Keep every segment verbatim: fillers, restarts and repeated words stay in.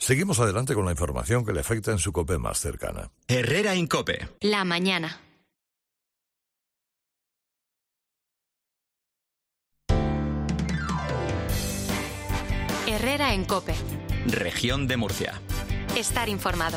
Seguimos adelante con la información que le afecta en su COPE más cercana. Herrera Incope. La mañana. Herrera en COPE. Región de Murcia. Estar informado.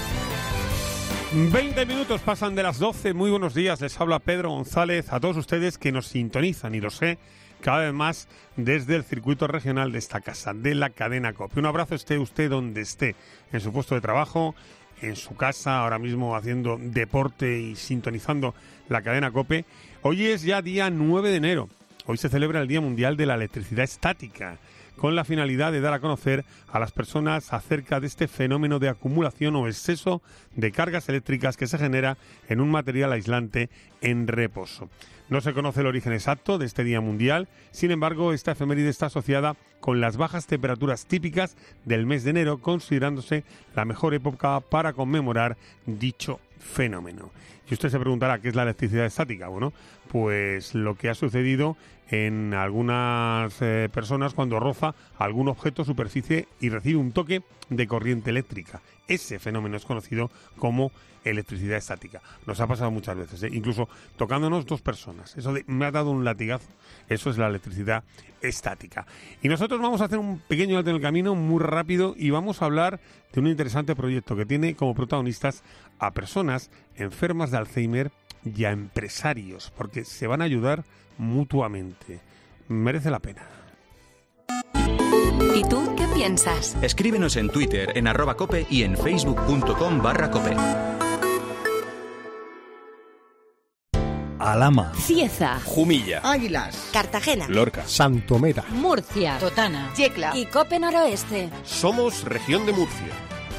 veinte minutos pasan de las doce. Muy buenos días. Les habla Pedro González. A todos ustedes que nos sintonizan, y lo sé, cada vez más desde el circuito regional de esta casa, de la cadena COPE. Un abrazo, esté usted donde esté, en su puesto de trabajo, en su casa, ahora mismo haciendo deporte y sintonizando la cadena COPE. Hoy es ya día nueve de enero. Hoy se celebra el Día Mundial de la Electricidad Estática, con la finalidad de dar a conocer a las personas acerca de este fenómeno de acumulación o exceso de cargas eléctricas que se genera en un material aislante en reposo. No se conoce el origen exacto de este Día Mundial, sin embargo, esta efeméride está asociada con las bajas temperaturas típicas del mes de enero, considerándose la mejor época para conmemorar dicho fenómeno. Y usted se preguntará, ¿qué es la electricidad estática? Bueno, pues lo que ha sucedido en algunas eh, personas cuando roza algún objeto, superficie y recibe un toque de corriente eléctrica. Ese fenómeno es conocido como electricidad estática. Nos ha pasado muchas veces, ¿eh? Incluso tocándonos dos personas. Eso de me ha dado un latigazo, eso es la electricidad estática. Y nosotros vamos a hacer un pequeño alto en el camino, muy rápido, y vamos a hablar de un interesante proyecto que tiene como protagonistas a personas enfermas de Alzheimer y a empresarios, porque se van a ayudar mutuamente. Merece la pena. ¿Y tú qué piensas? Escríbenos en Twitter, en arroba cope y en facebook.com barra cope. Alhama, Cieza, Jumilla, Águilas, Cartagena, Lorca, Santomera, Murcia, Totana, Yecla y Cope Noroeste. Somos Región de Murcia.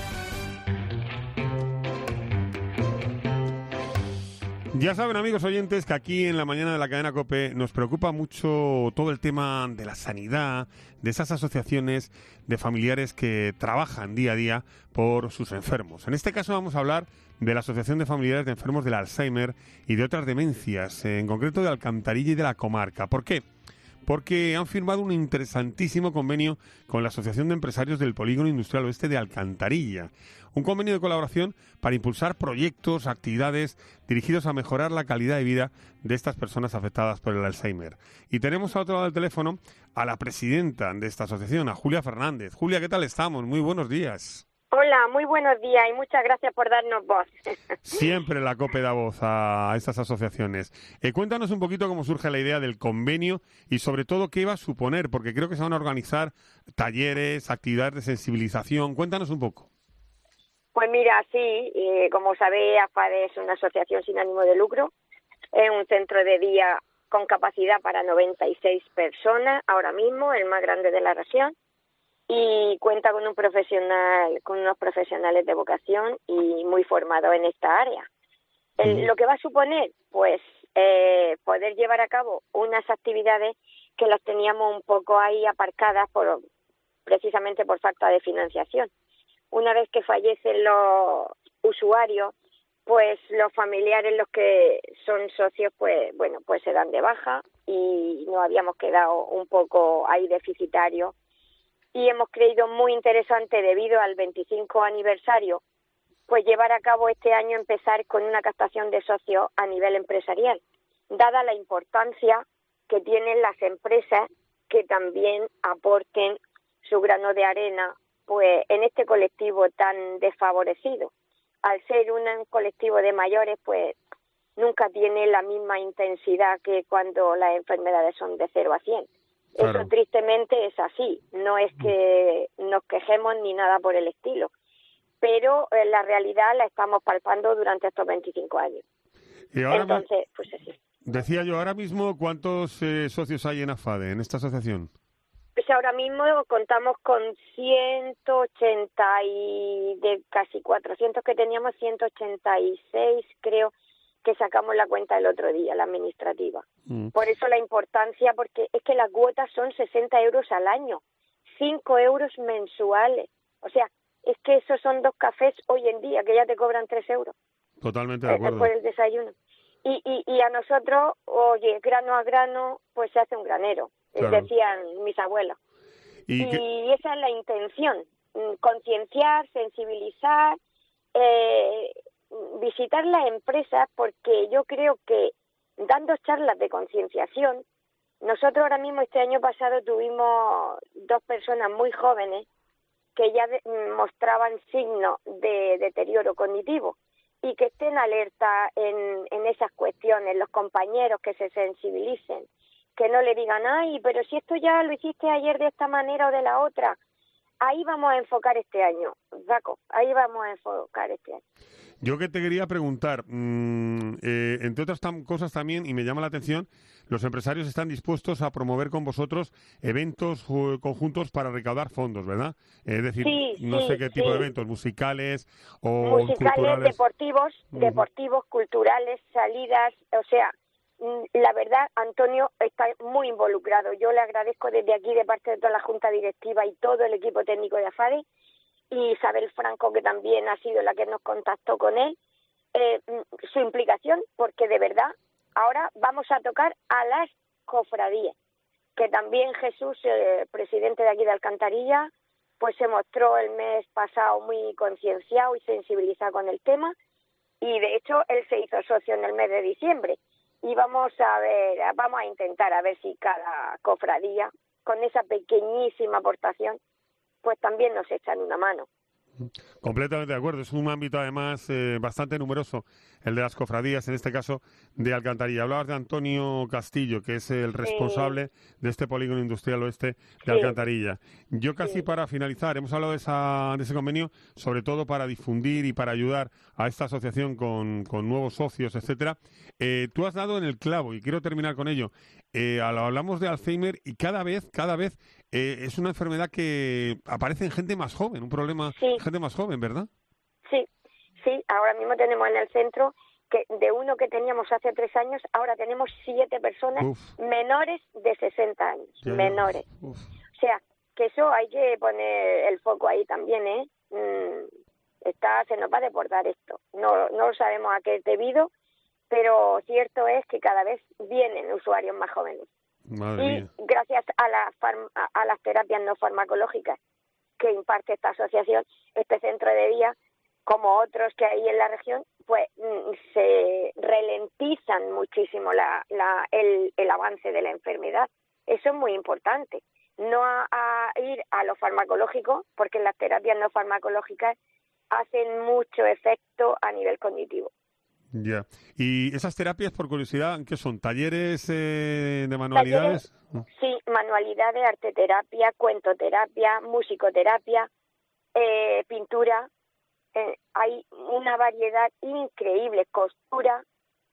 Ya saben, amigos oyentes, que aquí en la mañana de la cadena COPE nos preocupa mucho todo el tema de la sanidad, de esas asociaciones de familiares que trabajan día a día por sus enfermos. En este caso vamos a hablar de la Asociación de Familiares de Enfermos del Alzheimer y de otras demencias, en concreto de Alcantarilla y de la comarca. ¿Por qué? Porque han firmado un interesantísimo convenio con la Asociación de Empresarios del Polígono Industrial Oeste de Alcantarilla. Un convenio de colaboración para impulsar proyectos, actividades dirigidos a mejorar la calidad de vida de estas personas afectadas por el Alzheimer. Y tenemos al otro lado del teléfono a la presidenta de esta asociación, a Julia Fernández. Julia, ¿qué tal estamos? Muy buenos días. Hola, muy buenos días y muchas gracias por darnos voz. Siempre la COPE da voz a estas asociaciones. Eh, cuéntanos un poquito cómo surge la idea del convenio y sobre todo qué va a suponer, porque creo que se van a organizar talleres, actividades de sensibilización. Cuéntanos un poco. Pues mira, sí, eh, como sabéis, AFADE es una asociación sin ánimo de lucro. Es un centro de día con capacidad para noventa y seis personas, ahora mismo, el más grande de la región. Y cuenta con un profesional, con unos profesionales de vocación y muy formados en esta área. El, lo que va a suponer, pues, eh, poder llevar a cabo unas actividades que las teníamos un poco ahí aparcadas por, precisamente por falta de financiación. Una vez que fallecen los usuarios, pues los familiares, los que son socios, pues, bueno, pues se dan de baja y nos habíamos quedado un poco ahí deficitarios. Y hemos creído muy interesante, debido al veinticinco aniversario, pues llevar a cabo este año, empezar con una captación de socios a nivel empresarial, dada la importancia que tienen las empresas que también aporten su grano de arena pues en este colectivo tan desfavorecido. Al ser un colectivo de mayores, pues nunca tiene la misma intensidad que cuando las enfermedades son de cero a cien. Claro. Eso tristemente es así, no es que nos quejemos ni nada por el estilo, pero eh, la realidad la estamos palpando durante estos veinticinco años. Y ahora Entonces, me... pues así. Decía yo, ahora mismo, ¿cuántos eh, socios hay en AFADE, en esta asociación? Pues ahora mismo contamos con ciento ochenta y de casi cuatrocientos que teníamos, ciento ochenta y seis creo, que sacamos la cuenta el otro día, la administrativa. Mm. Por eso la importancia, porque es que las cuotas son sesenta euros al año, cinco euros mensuales. O sea, es que esos son dos cafés hoy en día, que ya te cobran tres euros. Totalmente de acuerdo. Por el desayuno. Y, y, y a nosotros, oye, grano a grano, pues se hace un granero, claro. Decían mis abuelos. Y, y esa es la intención, concienciar, sensibilizar, eh, visitar las empresas, porque yo creo que dando charlas de concienciación, nosotros ahora mismo este año pasado tuvimos dos personas muy jóvenes que ya de, mostraban signos de deterioro cognitivo y que estén alerta en, en esas cuestiones, los compañeros que se sensibilicen, que no le digan, ay, pero si esto ya lo hiciste ayer de esta manera o de la otra. Ahí vamos a enfocar este año, Paco, ahí vamos a enfocar este año. Yo que te quería preguntar, mmm, eh, entre otras tam- cosas también, y me llama la atención, los empresarios están dispuestos a promover con vosotros eventos uh, conjuntos para recaudar fondos, ¿verdad? Es eh, decir, sí, no sí, sé qué tipo sí. de eventos, musicales o musicales, culturales. deportivos, uh-huh. deportivos, culturales, salidas, o sea, la verdad, Antonio está muy involucrado. Yo le agradezco desde aquí, de parte de toda la Junta Directiva y todo el equipo técnico de AFADE, y Isabel Franco, que también ha sido la que nos contactó con él, eh, su implicación, porque de verdad ahora vamos a tocar a las cofradías, que también Jesús, eh, presidente de aquí de Alcantarilla, pues se mostró el mes pasado muy concienciado y sensibilizado con el tema, y de hecho él se hizo socio en el mes de diciembre. Y vamos a ver, vamos a intentar a ver si cada cofradía, con esa pequeñísima aportación, pues también nos echan una mano. Completamente de acuerdo. Es un ámbito, además, eh, bastante numeroso, el de las cofradías, en este caso de Alcantarilla. Hablabas de Antonio Castillo, que es el responsable sí. de este polígono industrial oeste de sí. Alcantarilla. Yo casi sí. para finalizar, hemos hablado de, esa, de ese convenio, sobre todo para difundir y para ayudar a esta asociación con, con nuevos socios, etcétera. Eh, tú has dado en el clavo, y quiero terminar con ello. Eh, hablamos de Alzheimer y cada vez, cada vez eh, es una enfermedad que aparece en gente más joven, un problema sí. gente más joven, ¿verdad? Sí, sí, ahora mismo tenemos en el centro que de uno que teníamos hace tres años, ahora tenemos siete personas Uf. menores de sesenta años, ya, menores. Uf. O sea, que eso hay que poner el foco ahí también, ¿eh? Mm, está, se nos va a deportar esto. No, no sabemos a qué es debido, pero cierto es que cada vez vienen usuarios más jóvenes. Madre y mía. gracias a, la farm- a las terapias no farmacológicas que imparte esta asociación, este centro de día, como otros que hay en la región, pues se ralentizan muchísimo la, la, el, el avance de la enfermedad. Eso es muy importante. No a, a ir a lo farmacológico, porque las terapias no farmacológicas hacen mucho efecto a nivel cognitivo. Ya. ¿Y esas terapias, por curiosidad, qué son? ¿Talleres eh, de manualidades? Talleres, sí, manualidades, arteterapia, cuentoterapia, musicoterapia, eh, pintura. Eh, hay una variedad increíble, costura,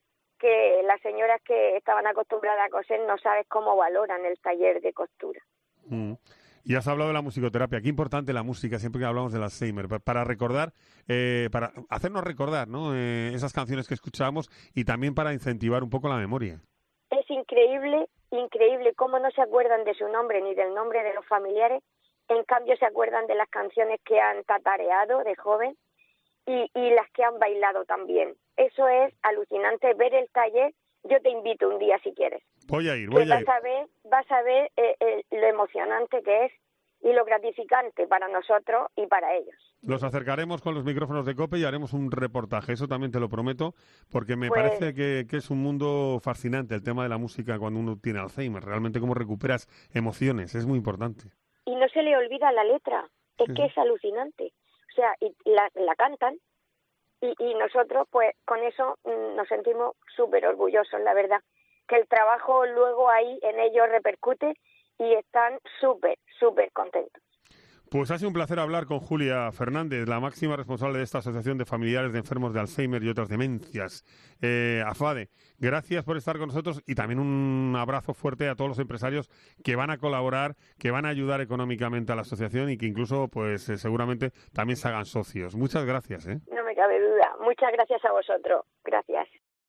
que las señoras que estaban acostumbradas a coser no sabes cómo valoran el taller de costura. Mm. Y has hablado de la musicoterapia. Qué importante la música siempre que hablamos del Alzheimer, para recordar, eh, para hacernos recordar, ¿no? Eh, esas canciones que escuchamos y también para incentivar un poco la memoria. Es increíble, increíble cómo no se acuerdan de su nombre ni del nombre de los familiares, en cambio se acuerdan de las canciones que han tatareado de joven y, y las que han bailado también. Eso es alucinante, ver el taller. Yo te invito un día si quieres. Voy a ir, voy que a vas ir. A ver, vas a ver eh, eh, lo emocionante que es y lo gratificante para nosotros y para ellos. Los acercaremos con los micrófonos de COPE y haremos un reportaje, eso también te lo prometo, porque me pues, parece que, que es un mundo fascinante el tema de la música cuando uno tiene Alzheimer. Realmente cómo recuperas emociones, es muy importante. Y no se le olvida la letra, es sí. que es alucinante. O sea, y la, la cantan. Y, y nosotros, pues, con eso mmm, nos sentimos súper orgullosos, la verdad. Que el trabajo luego ahí en ellos repercute y están súper, súper contentos. Pues ha sido un placer hablar con Julia Fernández, la máxima responsable de esta Asociación de Familiares de Enfermos de Alzheimer y otras demencias, eh, AFADE. Gracias por estar con nosotros y también un abrazo fuerte a todos los empresarios que van a colaborar, que van a ayudar económicamente a la asociación y que incluso, pues, eh, seguramente también se hagan socios. Muchas gracias, ¿eh? No me cabe duda. Muchas gracias a vosotros. Gracias.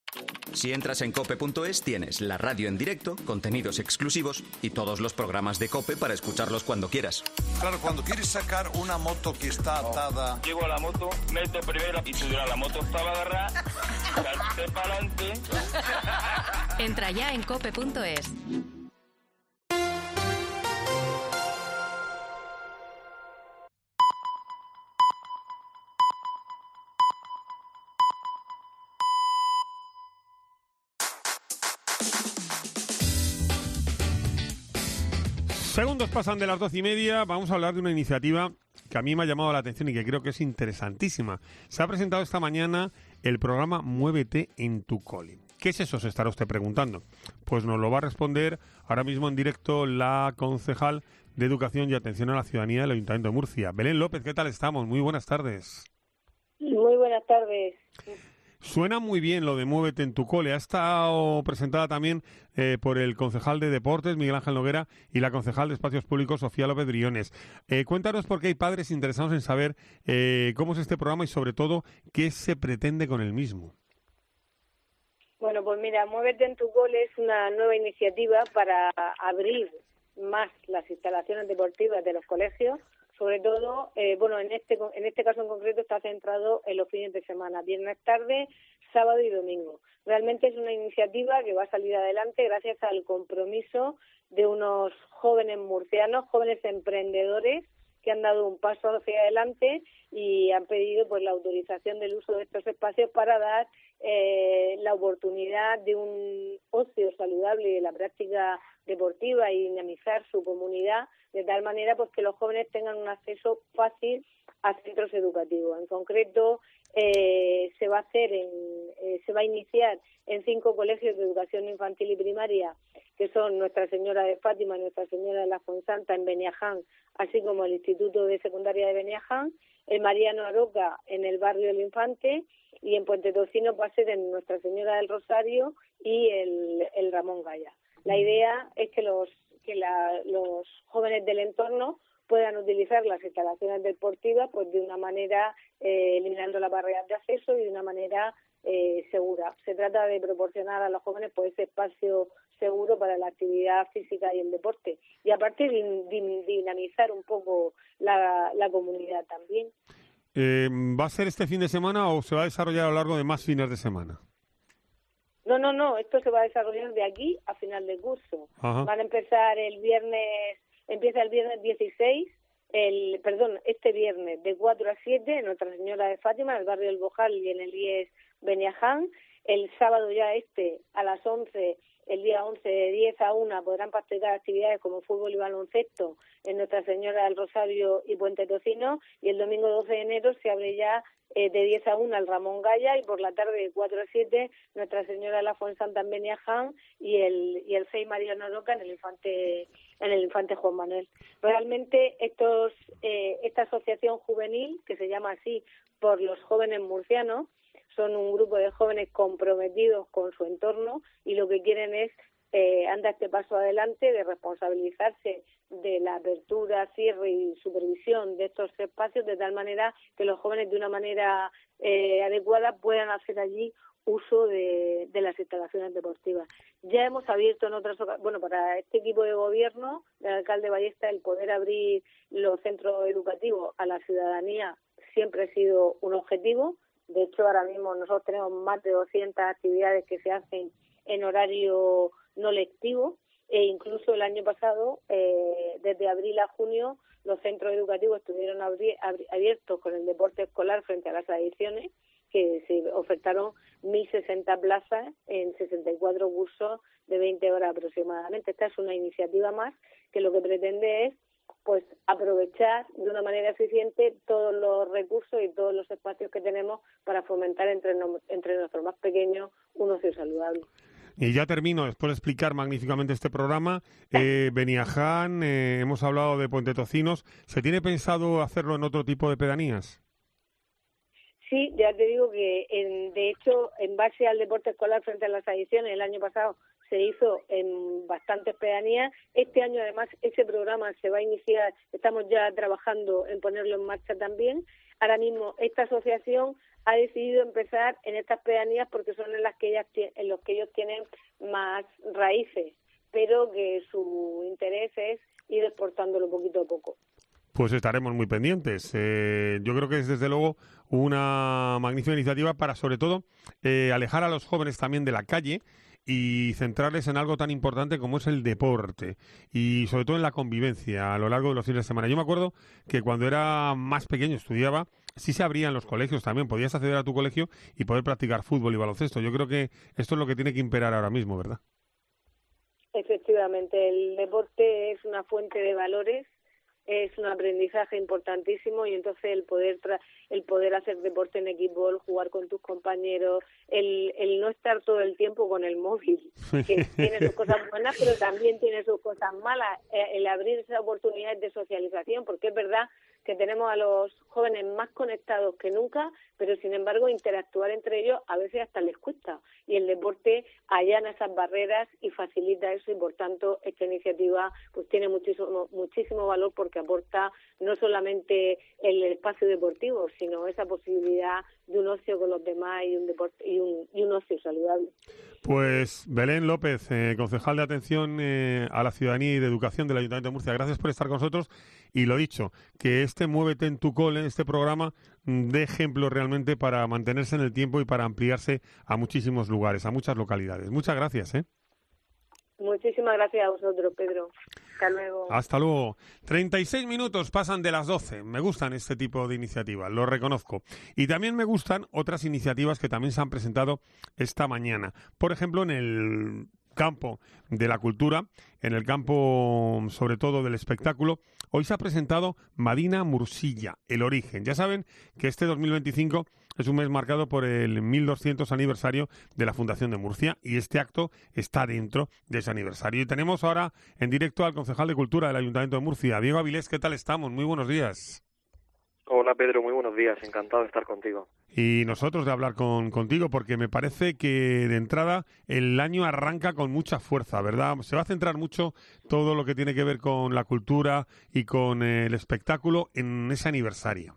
Si entras en cope punto es tienes la radio en directo, contenidos exclusivos y todos los programas de COPE para escucharlos cuando quieras. Claro, cuando quieres sacar una moto que está atada... Llego a la moto, meto primero y subirá la moto estaba agarrada, salté para adelante... Entra ya en cope punto es. Segundos pasan de las doce y media. Vamos a hablar de una iniciativa que a mí me ha llamado la atención y que creo que es interesantísima. Se ha presentado esta mañana el programa Muévete en tu cole. ¿Qué es eso? Se estará usted preguntando. Pues nos lo va a responder ahora mismo en directo la concejal de Educación y Atención a la Ciudadanía del Ayuntamiento de Murcia. Belén López, ¿qué tal estamos? Muy buenas tardes. Muy buenas tardes. Suena muy bien lo de Muévete en tu cole. Ha estado presentada también eh, por el concejal de Deportes, Miguel Ángel Noguera, y la concejal de Espacios Públicos, Sofía López Briones. Eh, cuéntanos por qué hay padres interesados en saber eh, cómo es este programa y, sobre todo, qué se pretende con el mismo. Bueno, pues mira, Muévete en tu cole es una nueva iniciativa para abrir más las instalaciones deportivas de los colegios. Sobre todo, eh, bueno, en este en este caso en concreto está centrado en los fines de semana, viernes tarde, sábado y domingo. Realmente es una iniciativa que va a salir adelante gracias al compromiso de unos jóvenes murcianos, jóvenes emprendedores que han dado un paso hacia adelante y han pedido pues la autorización del uso de estos espacios para dar eh, la oportunidad de un ocio saludable y de la práctica deportiva y dinamizar su comunidad de tal manera pues que los jóvenes tengan un acceso fácil a centros educativos. En concreto, eh, se va a hacer, en, eh, se va a iniciar en cinco colegios de educación infantil y primaria, que son Nuestra Señora de Fátima y Nuestra Señora de la Fuensanta en Beniaján, así como el Instituto de Secundaria de Beniaján, el Mariano Aroca en el barrio del Infante y en Puente Tocino va a ser en Nuestra Señora del Rosario y el, el Ramón Gaya. La idea es que los que la, los jóvenes del entorno puedan utilizar las instalaciones deportivas pues de una manera eh, eliminando las barreras de acceso y de una manera eh, segura. Se trata de proporcionar a los jóvenes pues ese espacio seguro para la actividad física y el deporte y aparte de, de dinamizar un poco la, la comunidad también. Eh, ¿Va a ser este fin de semana o se va a desarrollar a lo largo de más fines de semana? No, no, no, esto se va a desarrollar de aquí a final de curso. Ajá. Van a empezar el viernes, empieza el viernes dieciséis, el, perdón, este viernes de cuatro a siete en Nuestra Señora de Fátima, en el barrio del Bojal y en el I E S Beniaján. El sábado ya este a las once, el día once de diez a una podrán practicar actividades como fútbol y baloncesto en Nuestra Señora del Rosario y Puente Tocino y el domingo doce de enero se abre ya Eh, de diez a una el Ramón Gaya y por la tarde de cuatro a siete Nuestra Señora de la Fuensanta en Beniaján y el y el C E I Mariano Roca en el Infante en el Infante Juan Manuel. Realmente estos eh, esta asociación juvenil que se llama así por los jóvenes murcianos son un grupo de jóvenes comprometidos con su entorno y lo que quieren es eh, anda este paso adelante de responsabilizarse de la apertura, cierre y supervisión de estos espacios de tal manera que los jóvenes de una manera eh, adecuada puedan hacer allí uso de, de las instalaciones deportivas. Ya hemos abierto en otras ocasiones, bueno, para este equipo de gobierno del alcalde Ballesta el poder abrir los centros educativos a la ciudadanía siempre ha sido un objetivo. De hecho, ahora mismo nosotros tenemos más de doscientas actividades que se hacen en horario no lectivo e incluso el año pasado, eh, desde abril a junio, los centros educativos estuvieron abri- abri- abiertos con el deporte escolar frente a las adicciones, que se ofertaron mil sesenta plazas en sesenta y cuatro cursos de veinte horas aproximadamente. Esta es una iniciativa más que lo que pretende es pues aprovechar de una manera eficiente todos los recursos y todos los espacios que tenemos para fomentar entre, no, entre nuestros más pequeños un ocio saludable. Y ya termino, después de explicar magníficamente este programa, eh, Beniaján, eh, hemos hablado de Puente Tocinos, ¿se tiene pensado hacerlo en otro tipo de pedanías? Sí, ya te digo que en, de hecho, en base al deporte escolar frente a las adicciones, el año pasado se hizo en bastantes pedanías. Este año, además, ese programa se va a iniciar, estamos ya trabajando en ponerlo en marcha también. Ahora mismo, esta asociación ha decidido empezar en estas pedanías porque son en las que ellas en los que ellos tienen más raíces, pero que su interés es ir exportándolo poquito a poco. Pues estaremos muy pendientes. Eh, yo creo que es desde luego una magnífica iniciativa para, sobre todo, eh, alejar a los jóvenes también de la calle y centrarles en algo tan importante como es el deporte y sobre todo en la convivencia a lo largo de los fines de semana. Yo me acuerdo que cuando era más pequeño, estudiaba, sí se abrían los colegios también, podías acceder a tu colegio y poder practicar fútbol y baloncesto. Yo creo que esto es lo que tiene que imperar ahora mismo, ¿verdad? Efectivamente, el deporte es una fuente de valores, es un aprendizaje importantísimo y entonces el poder tra- el poder hacer deporte en equipo, el jugar con tus compañeros, el, el no estar todo el tiempo con el móvil, que tiene sus cosas buenas pero también tiene sus cosas malas, el abrir esas oportunidades de socialización, porque es verdad que tenemos a los jóvenes más conectados que nunca, pero sin embargo interactuar entre ellos a veces hasta les cuesta, y el deporte allana esas barreras y facilita eso, y por tanto esta iniciativa pues tiene muchísimo muchísimo valor porque aporta no solamente el espacio deportivo, sino esa posibilidad de un ocio con los demás y un deporte y un, y un ocio saludable. Pues Belén López, eh, concejal de Atención eh, a la Ciudadanía y de Educación del Ayuntamiento de Murcia, gracias por estar con nosotros, y lo dicho, que este Muévete en tu cole, este programa, de ejemplo realmente para mantenerse en el tiempo y para ampliarse a muchísimos lugares, a muchas localidades. Muchas gracias, ¿eh? Muchísimas gracias a vosotros, Pedro. Hasta luego. Hasta luego. treinta y seis minutos pasan de las doce. Me gustan este tipo de iniciativas, lo reconozco. Y también me gustan otras iniciativas que también se han presentado esta mañana. Por ejemplo, en el campo de la cultura, en el campo sobre todo del espectáculo, hoy se ha presentado Madina Mursilla, el origen. Ya saben que este dos mil veinticinco es un mes marcado por el mil doscientos aniversario de la Fundación de Murcia, y este acto está dentro de ese aniversario. Y tenemos ahora en directo al concejal de Cultura del Ayuntamiento de Murcia, Diego Avilés. ¿Qué tal estamos? Muy buenos días. Hola Pedro, muy buenos días, encantado de estar contigo. Y nosotros de hablar con, contigo, porque me parece que de entrada el año arranca con mucha fuerza, ¿verdad? Se va a centrar mucho todo lo que tiene que ver con la cultura y con el espectáculo en ese aniversario.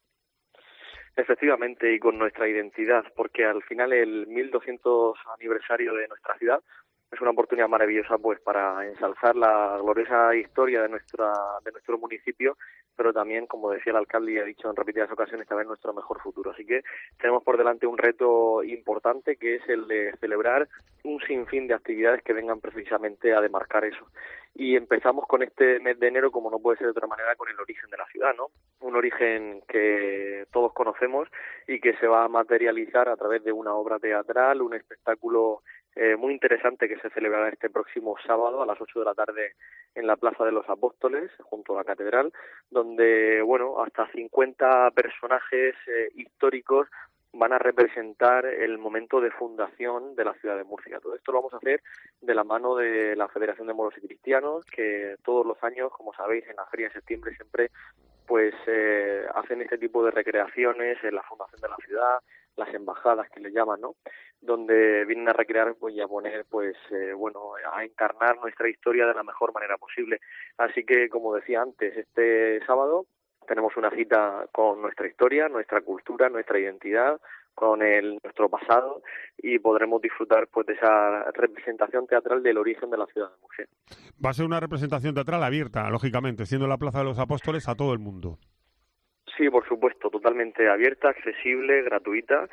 Efectivamente, y con nuestra identidad, porque al final el mil doscientos aniversario de nuestra ciudad es una oportunidad maravillosa pues para ensalzar la gloriosa historia de nuestra de nuestro municipio, pero también, como decía el alcalde y ha dicho en repetidas ocasiones, también nuestro mejor futuro. Así que tenemos por delante un reto importante, que es el de celebrar un sinfín de actividades que vengan precisamente a demarcar eso. Y empezamos con este mes de enero, como no puede ser de otra manera, con el origen de la ciudad, ¿no? Un origen que todos conocemos y que se va a materializar a través de una obra teatral, un espectáculo Eh, muy interesante que se celebrará este próximo sábado a las ocho de la tarde en la Plaza de los Apóstoles, junto a la Catedral, donde, bueno, hasta cincuenta personajes eh, históricos van a representar el momento de fundación de la ciudad de Murcia. Todo esto lo vamos a hacer de la mano de la Federación de Moros y Cristianos, que todos los años, como sabéis, en la Feria de Septiembre siempre pues eh, hacen este tipo de recreaciones en la fundación de la ciudad, las embajadas que le llaman, ¿no? Donde vienen a recrear pues, y a poner, pues, eh, bueno, a encarnar nuestra historia de la mejor manera posible. Así que, como decía antes, este sábado tenemos una cita con nuestra historia, nuestra cultura, nuestra identidad, con el nuestro pasado, y podremos disfrutar pues de esa representación teatral del origen de la ciudad de Murcia. Va a ser una representación teatral abierta, lógicamente, siendo la Plaza de los Apóstoles, a todo el mundo. Sí, por supuesto, totalmente abierta, accesible, gratuita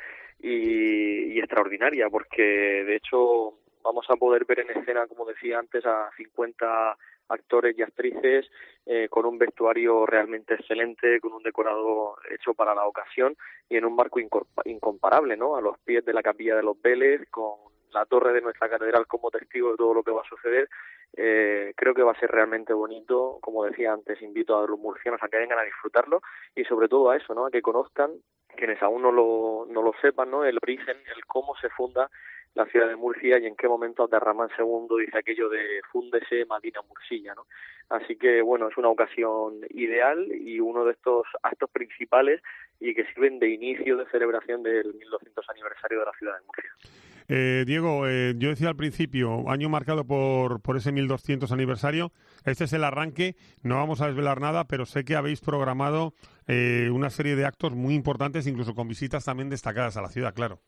y, y extraordinaria, porque de hecho vamos a poder ver en escena, como decía antes, a cincuenta actores y actrices eh, con un vestuario realmente excelente, con un decorado hecho para la ocasión y en un marco incomparable, ¿no? A los pies de la Capilla de los Vélez, con la torre de nuestra catedral como testigo de todo lo que va a suceder. Eh, creo que va a ser realmente bonito. Como decía antes, invito a los murcianos a que vengan a disfrutarlo y sobre todo a eso, ¿no? A que conozcan, quienes aún no lo, no lo sepan, ¿no? El origen, el cómo se funda la ciudad de Murcia y en qué momento Abderramán segundo dice aquello de fúndese Madina Mursilla, ¿no? Así que, bueno, es una ocasión ideal y uno de estos actos principales y que sirven de inicio de celebración del mil doscientos aniversario de la ciudad de Murcia. Eh, Diego, eh, yo decía al principio, año marcado por, por ese mil doscientos aniversario. Este es el arranque, no vamos a desvelar nada, pero sé que habéis programado eh, una serie de actos muy importantes, incluso con visitas también destacadas a la ciudad, claro.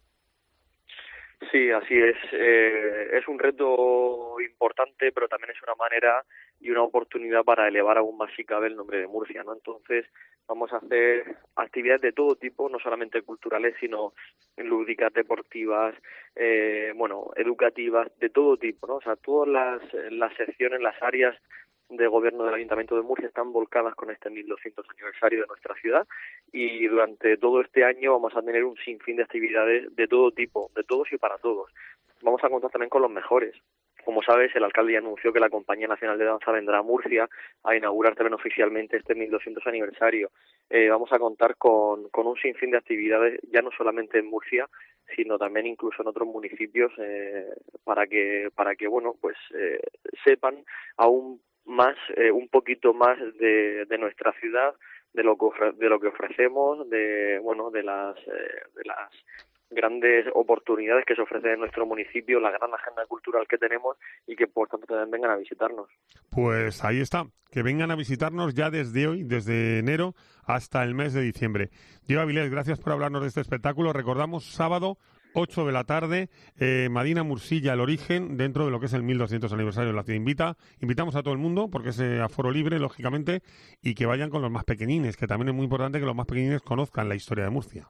Sí, así es. Eh, es un reto importante, pero también es una manera y una oportunidad para elevar aún más si cabe el nombre de Murcia, ¿no? Entonces vamos a hacer actividades de todo tipo, no solamente culturales, sino lúdicas, deportivas, eh, bueno, educativas, de todo tipo, ¿no? O sea, todas las, las secciones, las áreas de gobierno del Ayuntamiento de Murcia están volcadas con este mil doscientos aniversario de nuestra ciudad, y durante todo este año vamos a tener un sinfín de actividades de todo tipo, de todos y para todos. Vamos a contar también con los mejores, Como sabes, el alcalde ya anunció que la Compañía Nacional de Danza vendrá a Murcia a inaugurar también oficialmente este mil doscientos aniversario. Eh, vamos a contar con, con un sinfín de actividades, ya no solamente en Murcia, sino también incluso en otros municipios, eh, para que, para que bueno, pues eh, sepan aún más, eh, un poquito más de, de nuestra ciudad, de lo que ofre- de lo que ofrecemos, de bueno, de las eh, de las grandes oportunidades que se ofrecen en nuestro municipio, la gran agenda cultural que tenemos y que por tanto también vengan a visitarnos. Pues ahí está, que vengan a visitarnos ya desde hoy, desde enero hasta el mes de diciembre. Diego Avilés, gracias por hablarnos de este espectáculo. Recordamos, sábado, ocho de la tarde, eh, Madina Mursilla, El Origen, dentro de lo que es el mil doscientos aniversario de la ciudad. Invita, invitamos a todo el mundo, porque es eh, aforo libre, lógicamente, y que vayan con los más pequeñines, que también es muy importante que los más pequeñines conozcan la historia de Murcia.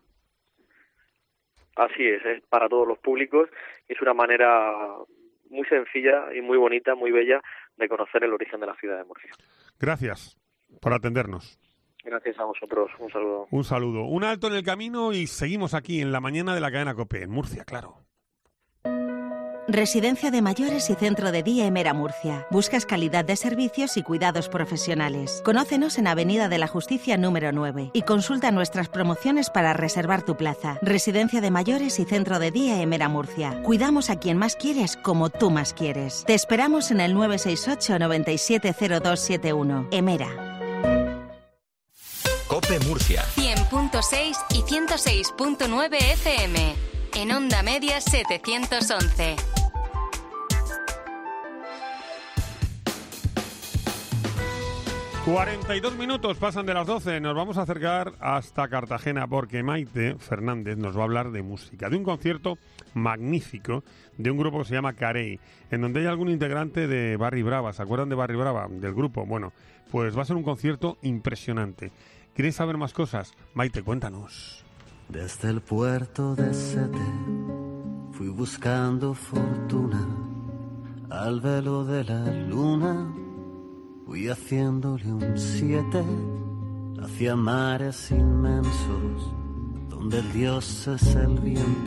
Así es, es para todos los públicos y es una manera muy sencilla y muy bonita, muy bella de conocer el origen de la ciudad de Murcia. Gracias por atendernos. Gracias a vosotros, un saludo. Un saludo. Un alto en el camino y seguimos aquí en la mañana de la cadena COPE, en Murcia, claro. Residencia de mayores y centro de día Emera Murcia. Buscas calidad de servicios y cuidados profesionales. Conócenos en Avenida de la Justicia número nueve y consulta nuestras promociones para reservar tu plaza. Residencia de mayores y centro de día Emera Murcia. Cuidamos a quien más quieres como tú más quieres. Te esperamos en el nueve seis ocho, noventa y siete, cero dos siete uno. Emera. COPE Murcia. cien punto seis y ciento seis punto nueve F M. En Onda Media setecientos once. cuarenta y dos minutos pasan de las doce. Nos vamos a acercar hasta Cartagena porque Maite Fernández nos va a hablar de música, de un concierto magnífico de un grupo que se llama Carey, en donde hay algún integrante de Barry Brava. ¿Se acuerdan de Barry Brava, del grupo? Bueno, pues va a ser un concierto impresionante. ¿Queréis saber más cosas? Maite, cuéntanos. Desde el puerto de Sete fui buscando fortuna al velo de la luna. Fui haciéndole un siete hacia mares inmensos, donde el dios es el viento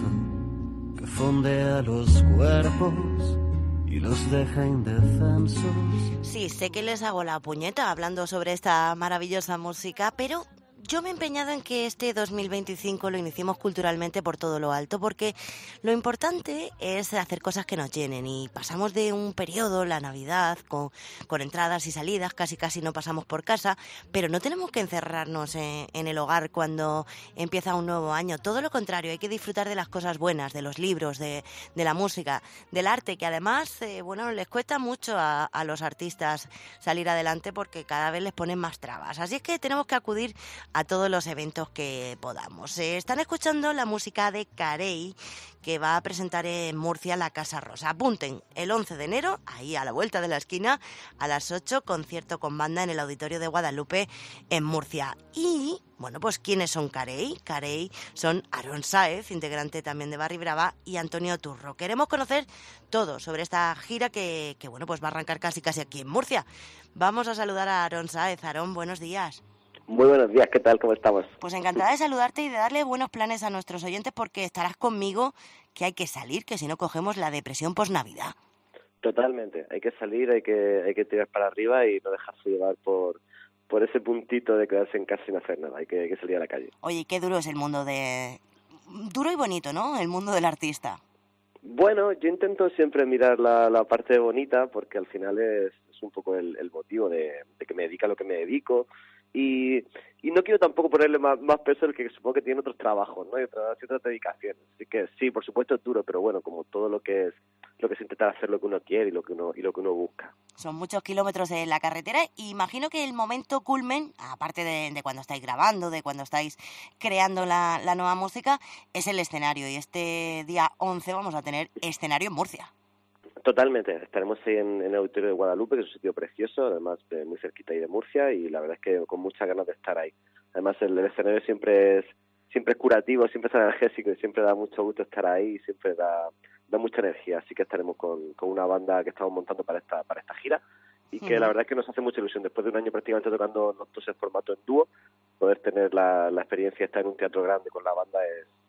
que fondea los cuerpos y los deja indefensos. Sí, sé que les hago la puñeta hablando sobre esta maravillosa música, pero yo me he empeñado en que este dos mil veinticinco lo iniciemos culturalmente por todo lo alto, porque lo importante es hacer cosas que nos llenen y pasamos de un periodo, la Navidad, con, con entradas y salidas, casi casi no pasamos por casa, pero no tenemos que encerrarnos en, en el hogar cuando empieza un nuevo año. Todo lo contrario, hay que disfrutar de las cosas buenas, de los libros, de, de la música, del arte, que además, eh, bueno, les cuesta mucho a, a los artistas salir adelante porque cada vez les ponen más trabas. Así es que tenemos que acudir a todos los eventos que podamos. Eh, están escuchando la música de Carey, que va a presentar en Murcia la Casa Rosa. Apunten, el once de enero, ahí a la vuelta de la esquina, a las ocho, concierto con banda en el Auditorio de Guadalupe en Murcia. Y, bueno, pues ¿quiénes son Carey? Carey son Aarón Sáez, integrante también de Barry Brava, y Antonio Turro. Queremos conocer todo sobre esta gira que, que bueno, pues va a arrancar casi casi aquí en Murcia. Vamos a saludar a Aarón Sáez. Aarón, buenos días. Muy buenos días, ¿qué tal? ¿Cómo estamos? Pues encantada de saludarte y de darle buenos planes a nuestros oyentes porque estarás conmigo que hay que salir, que si no cogemos la depresión post-Navidad. Totalmente, hay que salir, hay que hay que tirar para arriba y no dejarse llevar por por ese puntito de quedarse en casa sin hacer nada, hay que, hay que salir a la calle. Oye, qué duro es el mundo de... Duro y bonito, ¿no? El mundo del artista. Bueno, yo intento siempre mirar la, la parte bonita porque al final es, es un poco el, el motivo de, de que me dedique a lo que me dedico. Y, y no quiero tampoco ponerle más, más peso al que supongo que tiene otros trabajos, ¿no? Y otras, y otras dedicaciones. Así que sí, por supuesto es duro, pero bueno, como todo lo que es lo que es intentar hacer lo que uno quiere y lo que uno y lo que uno busca. Son muchos kilómetros en la carretera y imagino que el momento culmen, aparte de, de cuando estáis grabando, de cuando estáis creando la, la nueva música, es el escenario. Y este día once vamos a tener escenario en Murcia. Totalmente, estaremos ahí en, en el Auditorio de Guadalupe, que es un sitio precioso, además de muy cerquita ahí de Murcia, y la verdad es que con muchas ganas de estar ahí. Además el, el escenario siempre es siempre es curativo, siempre es analgésico y siempre da mucho gusto estar ahí y siempre da, da mucha energía, así que estaremos con, con una banda que estamos montando para esta para esta gira y que uh-huh. la verdad es que nos hace mucha ilusión, después de un año prácticamente tocando nosotros en formato en dúo, poder tener la, la experiencia de estar en un teatro grande con la banda es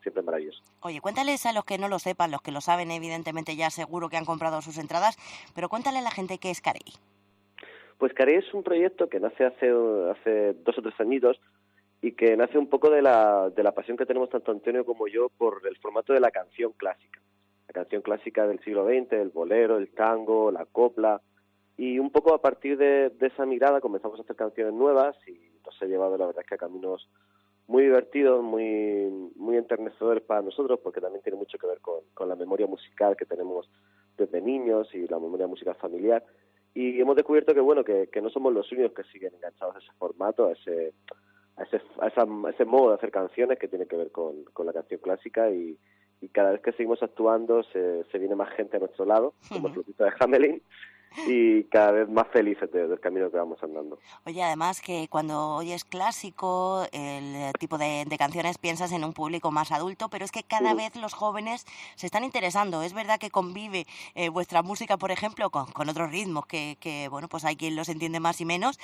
siempre es maravilloso. Oye, cuéntales a los que no lo sepan, los que lo saben, evidentemente ya seguro que han comprado sus entradas, pero cuéntale a la gente qué es Carey. Pues Carey es un proyecto que nace hace, hace dos o tres añitos y que nace un poco de la, de la pasión que tenemos tanto Antonio como yo por el formato de la canción clásica. La canción clásica del siglo veinte, el bolero, el tango, la copla, y un poco a partir de, de esa mirada comenzamos a hacer canciones nuevas y nos ha llevado, la verdad, es que a caminos muy divertidos, muy muy enternecedores para nosotros, porque también tiene mucho que ver con, con la memoria musical que tenemos desde niños y la memoria musical familiar. Y hemos descubierto que, bueno, que, que no somos los únicos que siguen enganchados a ese formato, a ese a ese, a esa, a ese modo de hacer canciones que tiene que ver con, con la canción clásica, y, y cada vez que seguimos actuando se, se viene más gente a nuestro lado, como el flotista de Hamelin, y cada vez más felices de, del camino que vamos andando. Oye, además que cuando oyes clásico, el tipo de, de canciones, piensas en un público más adulto, pero es que cada sí. vez los jóvenes se están interesando. Es verdad que convive eh, vuestra música, por ejemplo, con, con otros ritmos que, que, bueno, pues hay quien los entiende más y menos,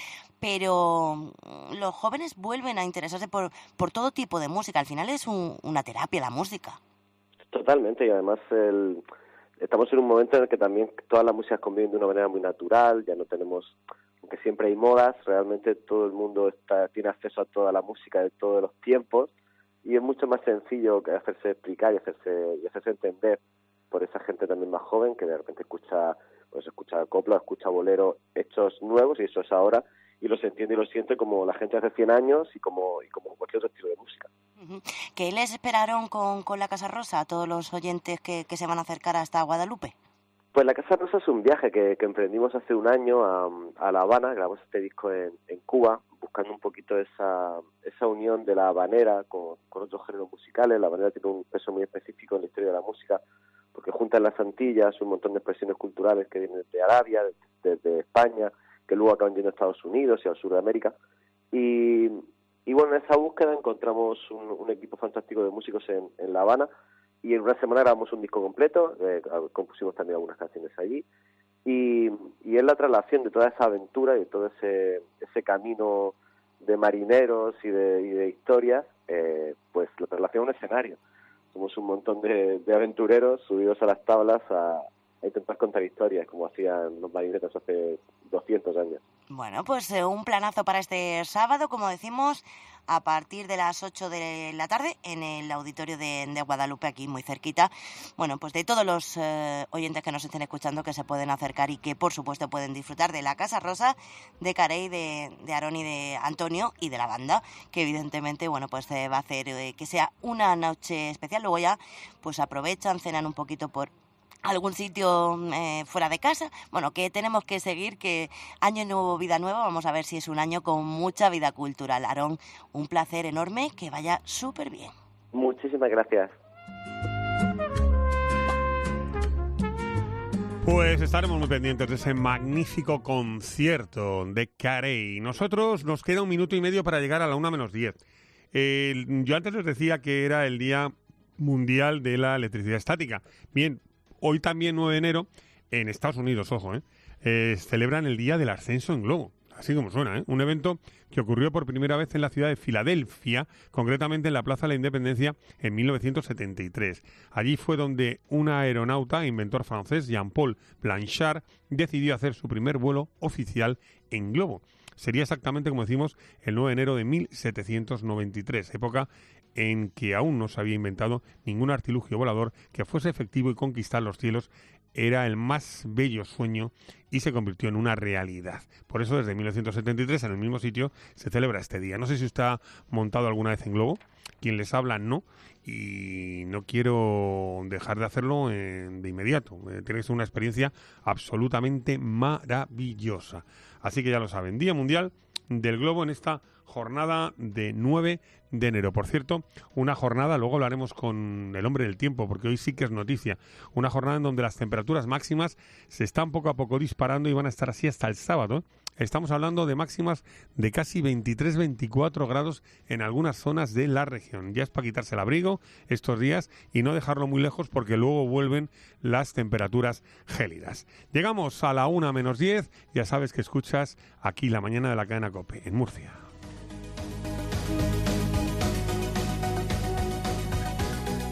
pero los jóvenes vuelven a interesarse por, por todo tipo de música. Al final es un, una terapia la música. Totalmente, y además el... estamos en un momento en el que también todas las músicas conviven de una manera muy natural, ya no tenemos, aunque siempre hay modas, realmente todo el mundo está tiene acceso a toda la música de todos los tiempos, y es mucho más sencillo que hacerse explicar y hacerse y hacerse entender por esa gente también más joven que de repente escucha pues escucha copla, escucha bolero hechos nuevos, y eso es ahora, y los entiende y los siente como la gente hace cien años y como y como cualquier otro estilo de música. ¿Qué les esperaron con, con la Casa Rosa a todos los oyentes que, que se van a acercar hasta Guadalupe? Pues la Casa Rosa es un viaje que, que emprendimos hace un año a, a La Habana. Grabamos este disco en, en Cuba, buscando un poquito esa esa unión de la habanera con, con otros géneros musicales. La habanera tiene un peso muy específico en la historia de la música, porque junta en las Antillas un montón de expresiones culturales que vienen desde Arabia, desde, desde España, que luego acaban yendo a Estados Unidos y al sur de América. Y... Y bueno, en esa búsqueda encontramos un, un equipo fantástico de músicos en, en La Habana, y en una semana grabamos un disco completo, eh, compusimos también algunas canciones allí, y, y es la traslación de toda esa aventura y de todo ese ese camino de marineros y de, y de historias, eh, pues lo traslación a un escenario. Somos un montón de, de aventureros subidos a las tablas a, a intentar contar historias, como hacían los marineros hace doscientos años. Bueno, pues eh, un planazo para este sábado, como decimos, a partir de las ocho de la tarde en el auditorio de, de Guadalupe, aquí muy cerquita. Bueno, pues de todos los eh, oyentes que nos estén escuchando, que se pueden acercar y que por supuesto pueden disfrutar de la Casa Rosa, de Carey, de, de Aarón y de Antonio, y de la banda, que evidentemente, bueno, pues eh, va a hacer eh, que sea una noche especial. Luego ya pues aprovechan, cenan un poquito por algún sitio eh, fuera de casa. Bueno, que tenemos que seguir, que año nuevo, vida nueva. Vamos a ver si es un año con mucha vida cultural. Aarón, un placer enorme, que vaya súper bien. Muchísimas gracias. Pues estaremos muy pendientes de ese magnífico concierto de Carey. Nosotros nos queda un minuto y medio para llegar a la una menos diez. Eh, yo antes les decía que era el Día Mundial de la Electricidad Estática. Bien, hoy también, nueve de enero, en Estados Unidos, ojo, ¿eh? Eh, celebran el Día del Ascenso en Globo. Así como suena, ¿eh? Un evento que ocurrió por primera vez en la ciudad de Filadelfia, concretamente en la Plaza de la Independencia, en mil novecientos setenta y tres. Allí fue donde un aeronauta, inventor francés, Jean-Paul Blanchard, decidió hacer su primer vuelo oficial en globo. Sería exactamente, como decimos, el nueve de enero de mil setecientos noventa y tres, época en que aún no se había inventado ningún artilugio volador que fuese efectivo, y conquistar los cielos era el más bello sueño y se convirtió en una realidad. Por eso, desde mil novecientos setenta y tres, en el mismo sitio, se celebra este día. No sé si usted ha montado alguna vez en globo. Quien les habla, no. Y no quiero dejar de hacerlo eh, de inmediato. Eh, tiene que ser una experiencia absolutamente maravillosa. Así que ya lo saben, Día Mundial del Globo en esta jornada de nueve de enero. Por cierto, una jornada, luego hablaremos con el hombre del tiempo, porque hoy sí que es noticia, una jornada en donde las temperaturas máximas se están poco a poco disparando y van a estar así hasta el sábado. Estamos hablando de máximas de casi veintitrés veinticuatro grados en algunas zonas de la región. Ya es para quitarse el abrigo estos días y no dejarlo muy lejos, porque luego vuelven las temperaturas gélidas. Llegamos a la una menos diez, ya sabes que escuchas aquí La Mañana de la Cadena COPE, en Murcia.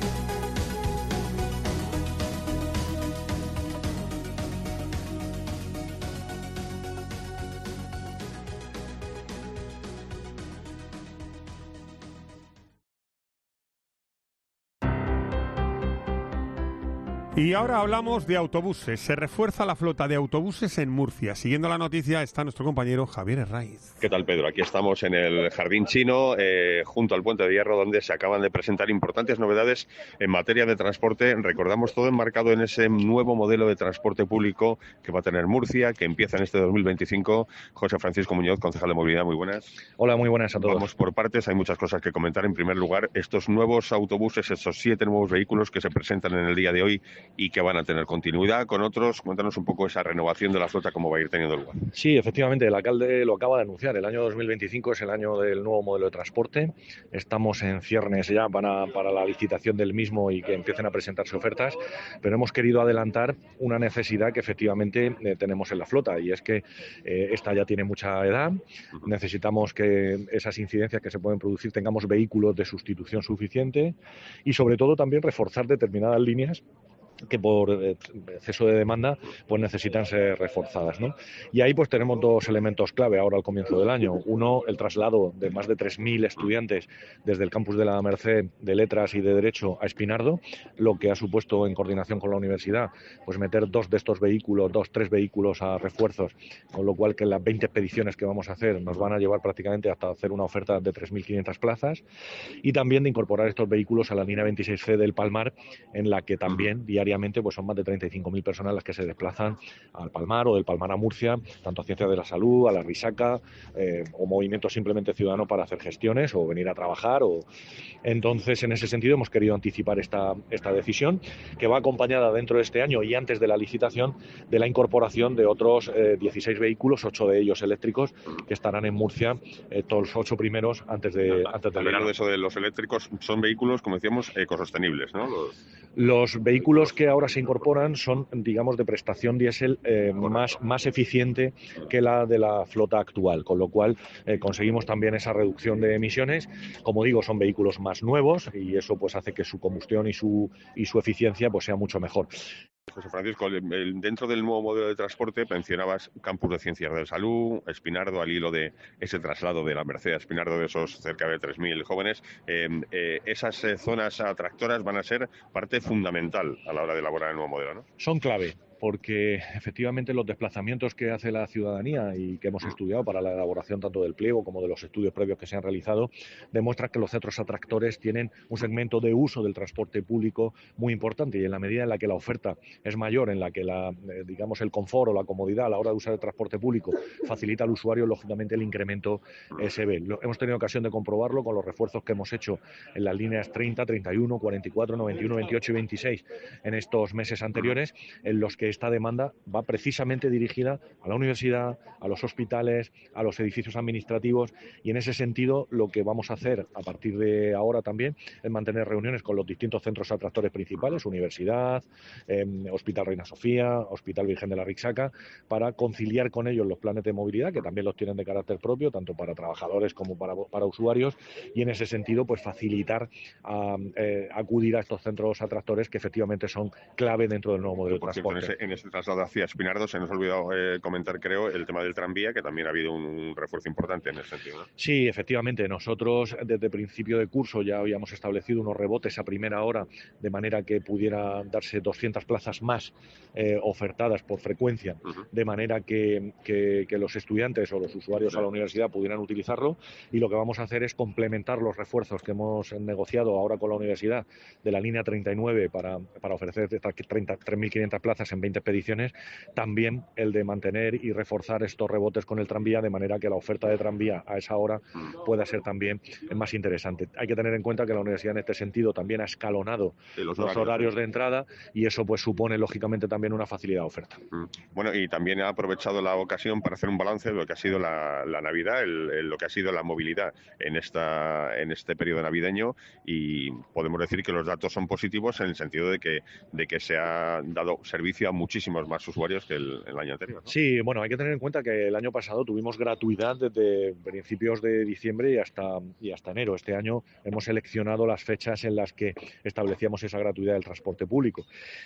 Y ahora hablamos de autobuses. Se refuerza la flota de autobuses en Murcia. Siguiendo la noticia está nuestro compañero Javier Herraiz. ¿Qué tal, Pedro? Aquí estamos en el Jardín Chino, eh, junto al Puente de Hierro, donde se acaban de presentar importantes novedades en materia de transporte. Recordamos todo enmarcado en ese nuevo modelo de transporte público que va a tener Murcia, que empieza en este dos mil veinticinco. José Francisco Muñoz, concejal de Movilidad, muy buenas. Hola, muy buenas a todos. Vamos por partes, hay muchas cosas que comentar. En primer lugar, estos nuevos autobuses, estos siete nuevos vehículos que se presentan en el día de hoy y que van a tener continuidad con otros. Cuéntanos un poco esa renovación de la flota, cómo va a ir teniendo lugar. Sí, efectivamente, el alcalde lo acaba de anunciar. El año dos mil veinticinco es el año del nuevo modelo de transporte. Estamos en ciernes ya para, para la licitación del mismo y que empiecen a presentarse ofertas, pero hemos querido adelantar una necesidad que efectivamente eh, tenemos en la flota, y es que eh, esta ya tiene mucha edad. Necesitamos que esas incidencias que se pueden producir tengamos vehículos de sustitución suficiente y sobre todo también reforzar determinadas líneas que por exceso de demanda pues necesitan ser reforzadas, ¿no? Y ahí pues tenemos dos elementos clave ahora al comienzo del año. Uno, el traslado de más de tres mil estudiantes desde el campus de la Merced de Letras y de Derecho a Espinardo, lo que ha supuesto, en coordinación con la universidad, pues meter dos de estos vehículos, dos, tres vehículos a refuerzos, con lo cual que las veinte expediciones que vamos a hacer nos van a llevar prácticamente hasta hacer una oferta de tres mil quinientas plazas, y también de incorporar estos vehículos a la línea veintiséis C del Palmar, en la que también diariamente pues son más de treinta y cinco mil personas las que se desplazan al Palmar o del Palmar a Murcia, tanto a Ciencias de la Salud, a la Risaca, eh, o movimiento simplemente ciudadano para hacer gestiones o venir a trabajar. O... Entonces, en ese sentido, hemos querido anticipar esta, esta decisión, que va acompañada dentro de este año y antes de la licitación de la incorporación de otros eh, dieciséis vehículos, ocho de ellos eléctricos, que estarán en Murcia, eh, todos los ocho primeros antes de antes del verano. De eso de los eléctricos, son vehículos, como decíamos, ecosostenibles, ¿no? Los... Los vehículos que ahora se incorporan son, digamos, de prestación diésel eh, más, más eficiente que la de la flota actual, con lo cual eh, conseguimos también esa reducción de emisiones. Como digo, son vehículos más nuevos y eso pues hace que su combustión y su, y su eficiencia pues sea mucho mejor. José Francisco, dentro del nuevo modelo de transporte mencionabas campus de Ciencias de Salud, Espinardo, al hilo de ese traslado de la Merced a Espinardo de esos cerca de tres mil jóvenes. Eh, eh, esas eh, zonas atractoras van a ser parte fundamental a la hora de elaborar el nuevo modelo, ¿no? Son clave, porque efectivamente los desplazamientos que hace la ciudadanía y que hemos estudiado para la elaboración tanto del pliego como de los estudios previos que se han realizado demuestran que los centros atractores tienen un segmento de uso del transporte público muy importante, y en la medida en la que la oferta es mayor, en la que la, eh, digamos el confort o la comodidad a la hora de usar el transporte público facilita al usuario, lógicamente el incremento eh, se ve. Lo, hemos tenido ocasión de comprobarlo con los refuerzos que hemos hecho en las líneas treinta, treinta y uno, cuarenta y cuatro, noventa y uno, veintiocho y veintiséis en estos meses anteriores, en los que esta demanda va precisamente dirigida a la universidad, a los hospitales, a los edificios administrativos, y en ese sentido lo que vamos a hacer a partir de ahora también es mantener reuniones con los distintos centros atractores principales, universidad, eh, Hospital Reina Sofía, Hospital Virgen de la Rixaca, para conciliar con ellos los planes de movilidad, que también los tienen de carácter propio, tanto para trabajadores como para, para usuarios, y en ese sentido pues facilitar a, eh, acudir a estos centros atractores que efectivamente son clave dentro del nuevo modelo de transporte. En ese, en ese traslado hacia Espinardo se nos ha olvidado eh, comentar, creo, el tema del tranvía, que también ha habido un, un refuerzo importante en ese sentido, ¿no? Sí, efectivamente. Nosotros desde principio de curso ya habíamos establecido unos rebotes a primera hora, de manera que pudiera darse doscientas plazas más eh, ofertadas por frecuencia, uh-huh. de manera que, que, que los estudiantes o los usuarios a la universidad pudieran utilizarlo, y lo que vamos a hacer es complementar los refuerzos que hemos negociado ahora con la universidad de la línea treinta y nueve para, para ofrecer estas tres mil quinientas plazas en veinte expediciones, también el de mantener y reforzar estos rebotes con el tranvía, de manera que la oferta de tranvía a esa hora pueda ser también más interesante. Hay que tener en cuenta que la universidad en este sentido también ha escalonado los, los horarios, horarios de entrada, y eso pues supone lógicamente también una facilidad de oferta. Bueno, y también ha aprovechado la ocasión para hacer un balance de lo que ha sido la, la Navidad, el, el, lo que ha sido la movilidad en esta en este periodo navideño, y podemos decir que los datos son positivos en el sentido de que, de que se ha dado servicio a muchísimos más usuarios que el, el año anterior, ¿no? Sí, bueno, hay que tener en cuenta que el año pasado tuvimos gratuidad desde principios de diciembre y hasta, y hasta enero. Este año hemos seleccionado las fechas en las que establecíamos esa gratuidad del transporte público.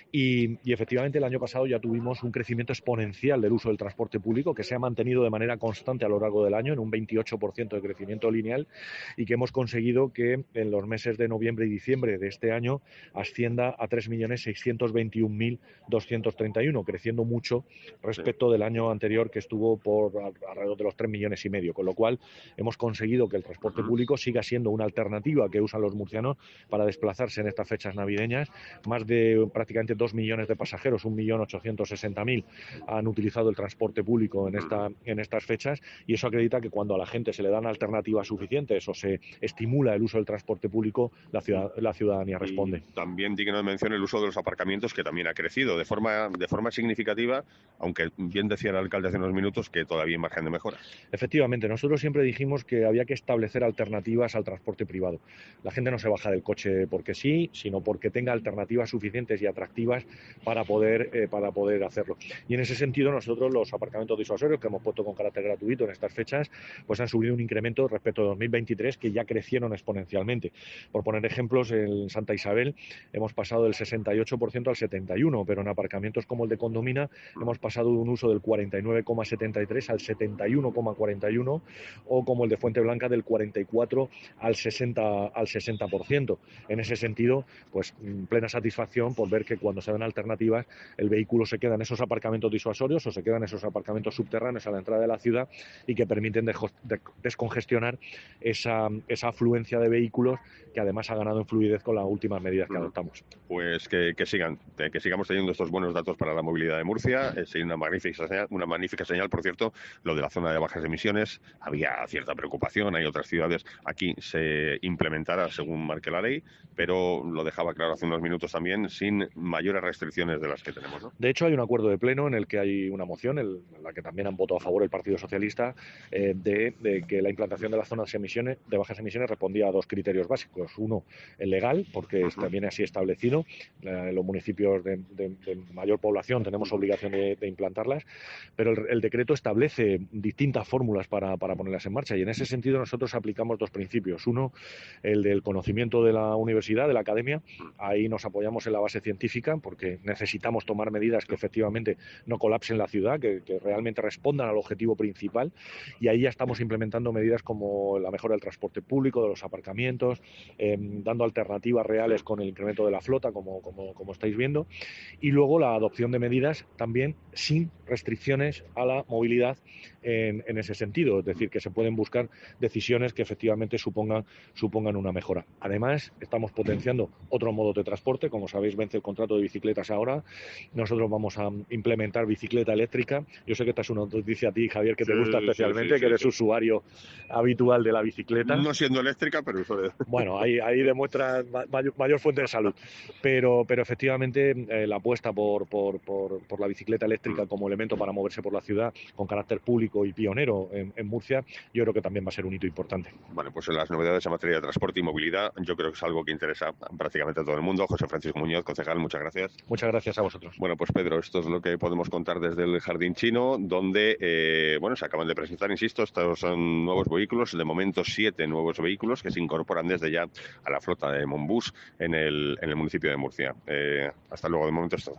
Y, y efectivamente el año pasado ya tuvimos un crecimiento exponencial del uso del transporte público que se ha mantenido de manera constante a lo largo del año en un veintiocho por ciento de crecimiento lineal y que hemos conseguido que en los meses de noviembre y diciembre de este año ascienda a tres millones seiscientos veintiún mil doscientos treinta y uno, creciendo mucho respecto del año anterior que estuvo por alrededor de los tres millones y medio, con lo cual hemos conseguido que el transporte público siga siendo una alternativa que usan los murcianos para desplazarse en estas fechas navideñas. Más de prácticamente dos millones de pasajeros, un millón ochocientos sesenta mil han utilizado el transporte público en, esta, en estas fechas, y eso acredita que cuando a la gente se le dan alternativas suficientes o se estimula el uso del transporte público, la, ciudad, la ciudadanía responde. Y también digno de mención el uso de los aparcamientos, que también ha crecido de forma, de forma significativa, aunque bien decía el alcalde hace unos minutos que todavía hay margen de mejora. Efectivamente, nosotros siempre dijimos que había que establecer alternativas al transporte privado. La gente no se baja del coche porque sí, sino porque tenga alternativas suficientes y atractivas para poder, eh, para poder hacerlo. Y en ese sentido nosotros los aparcamientos disuasorios que hemos puesto con carácter gratuito en estas fechas pues han subido un incremento respecto a dos mil veintitrés que ya crecieron exponencialmente. Por poner ejemplos, en Santa Isabel hemos pasado del sesenta y ocho por ciento al setenta y uno por ciento, pero en aparcamientos como el de Condomina hemos pasado de un uso del cuarenta y nueve coma setenta y tres al setenta y uno coma cuarenta y uno, o como el de Fuente Blanca del cuarenta y cuatro al sesenta por ciento. En ese sentido, pues plena satisfacción por ver que cuando se dan alternativas el vehículo se queda en esos aparcamientos disuasorios o se queda en esos aparcamentos subterráneos a la entrada de la ciudad y que permiten de, de, descongestionar esa, esa afluencia de vehículos que además ha ganado en fluidez con las últimas medidas que adoptamos. Pues que, que sigan, que sigamos teniendo estos buenos datos para la movilidad de Murcia. Es una magnífica señal, una magnífica señal, por cierto, lo de la zona de bajas emisiones. Había cierta preocupación, hay otras ciudades, aquí se implementará según marque la ley, pero lo dejaba claro hace unos minutos también, sin mayores restricciones de las que tenemos, ¿no? De hecho, hay un acuerdo de pleno en el que hay una moción, en la que también han votado a favor el Partido Socialista, eh, de, de que la implantación de las zonas de, emisiones, de bajas emisiones respondía a dos criterios básicos. Uno, el legal, porque uh-huh. está bien así establecido. Eh, los municipios de, de, de mayor población tenemos obligación de, de implantarlas, pero el, el decreto establece distintas fórmulas para, para ponerlas en marcha, y en ese sentido nosotros aplicamos dos principios. Uno, el del conocimiento de la universidad, de la academia. Ahí nos apoyamos en la base científica porque necesitamos tomar medidas que efectivamente no colapsen la ciudad, que, que realmente respondan al objetivo principal, y ahí ya estamos implementando medidas como la mejora del transporte público, de los aparcamientos, eh, dando alternativas reales con el incremento de la flota, como, como, como estáis viendo, y luego la adopción de medidas también sin restricciones a la movilidad en, en ese sentido, es decir, que se pueden buscar decisiones que efectivamente supongan, supongan una mejora. Además, estamos potenciando otros modos de transporte. Como sabéis, vence el contrato de bicicletas ahora. Nosotros vamos a implementar bicicleta eléctrica. Yo sé que esta es una noticia a ti, Javier, que te sí, gusta especialmente, sí, sí, que eres sí. usuario habitual de la bicicleta. No siendo eléctrica, pero uso de... Bueno, ahí, ahí demuestra mayor, mayor fuente de salud. Pero, pero efectivamente, eh, la apuesta por, por, por, por la bicicleta eléctrica mm. como elemento para moverse por la ciudad, con carácter público y pionero en, en Murcia, yo creo que también va a ser un hito importante. Bueno, pues las novedades en materia de transporte y movilidad, yo creo que es algo que interesa prácticamente a todo el mundo. José Francisco Muñoz, concejal, muchas gracias. Muchas gracias a vosotros. Bueno, pues Pedro, esto es lo que podemos contar desde el Jardín Chino, donde eh, bueno, se acaban de presentar, insisto, estos son nuevos vehículos, de momento siete nuevos vehículos que se incorporan desde ya a la flota de Monbus en el, en el municipio de Murcia. Eh, hasta luego, de momento es todo.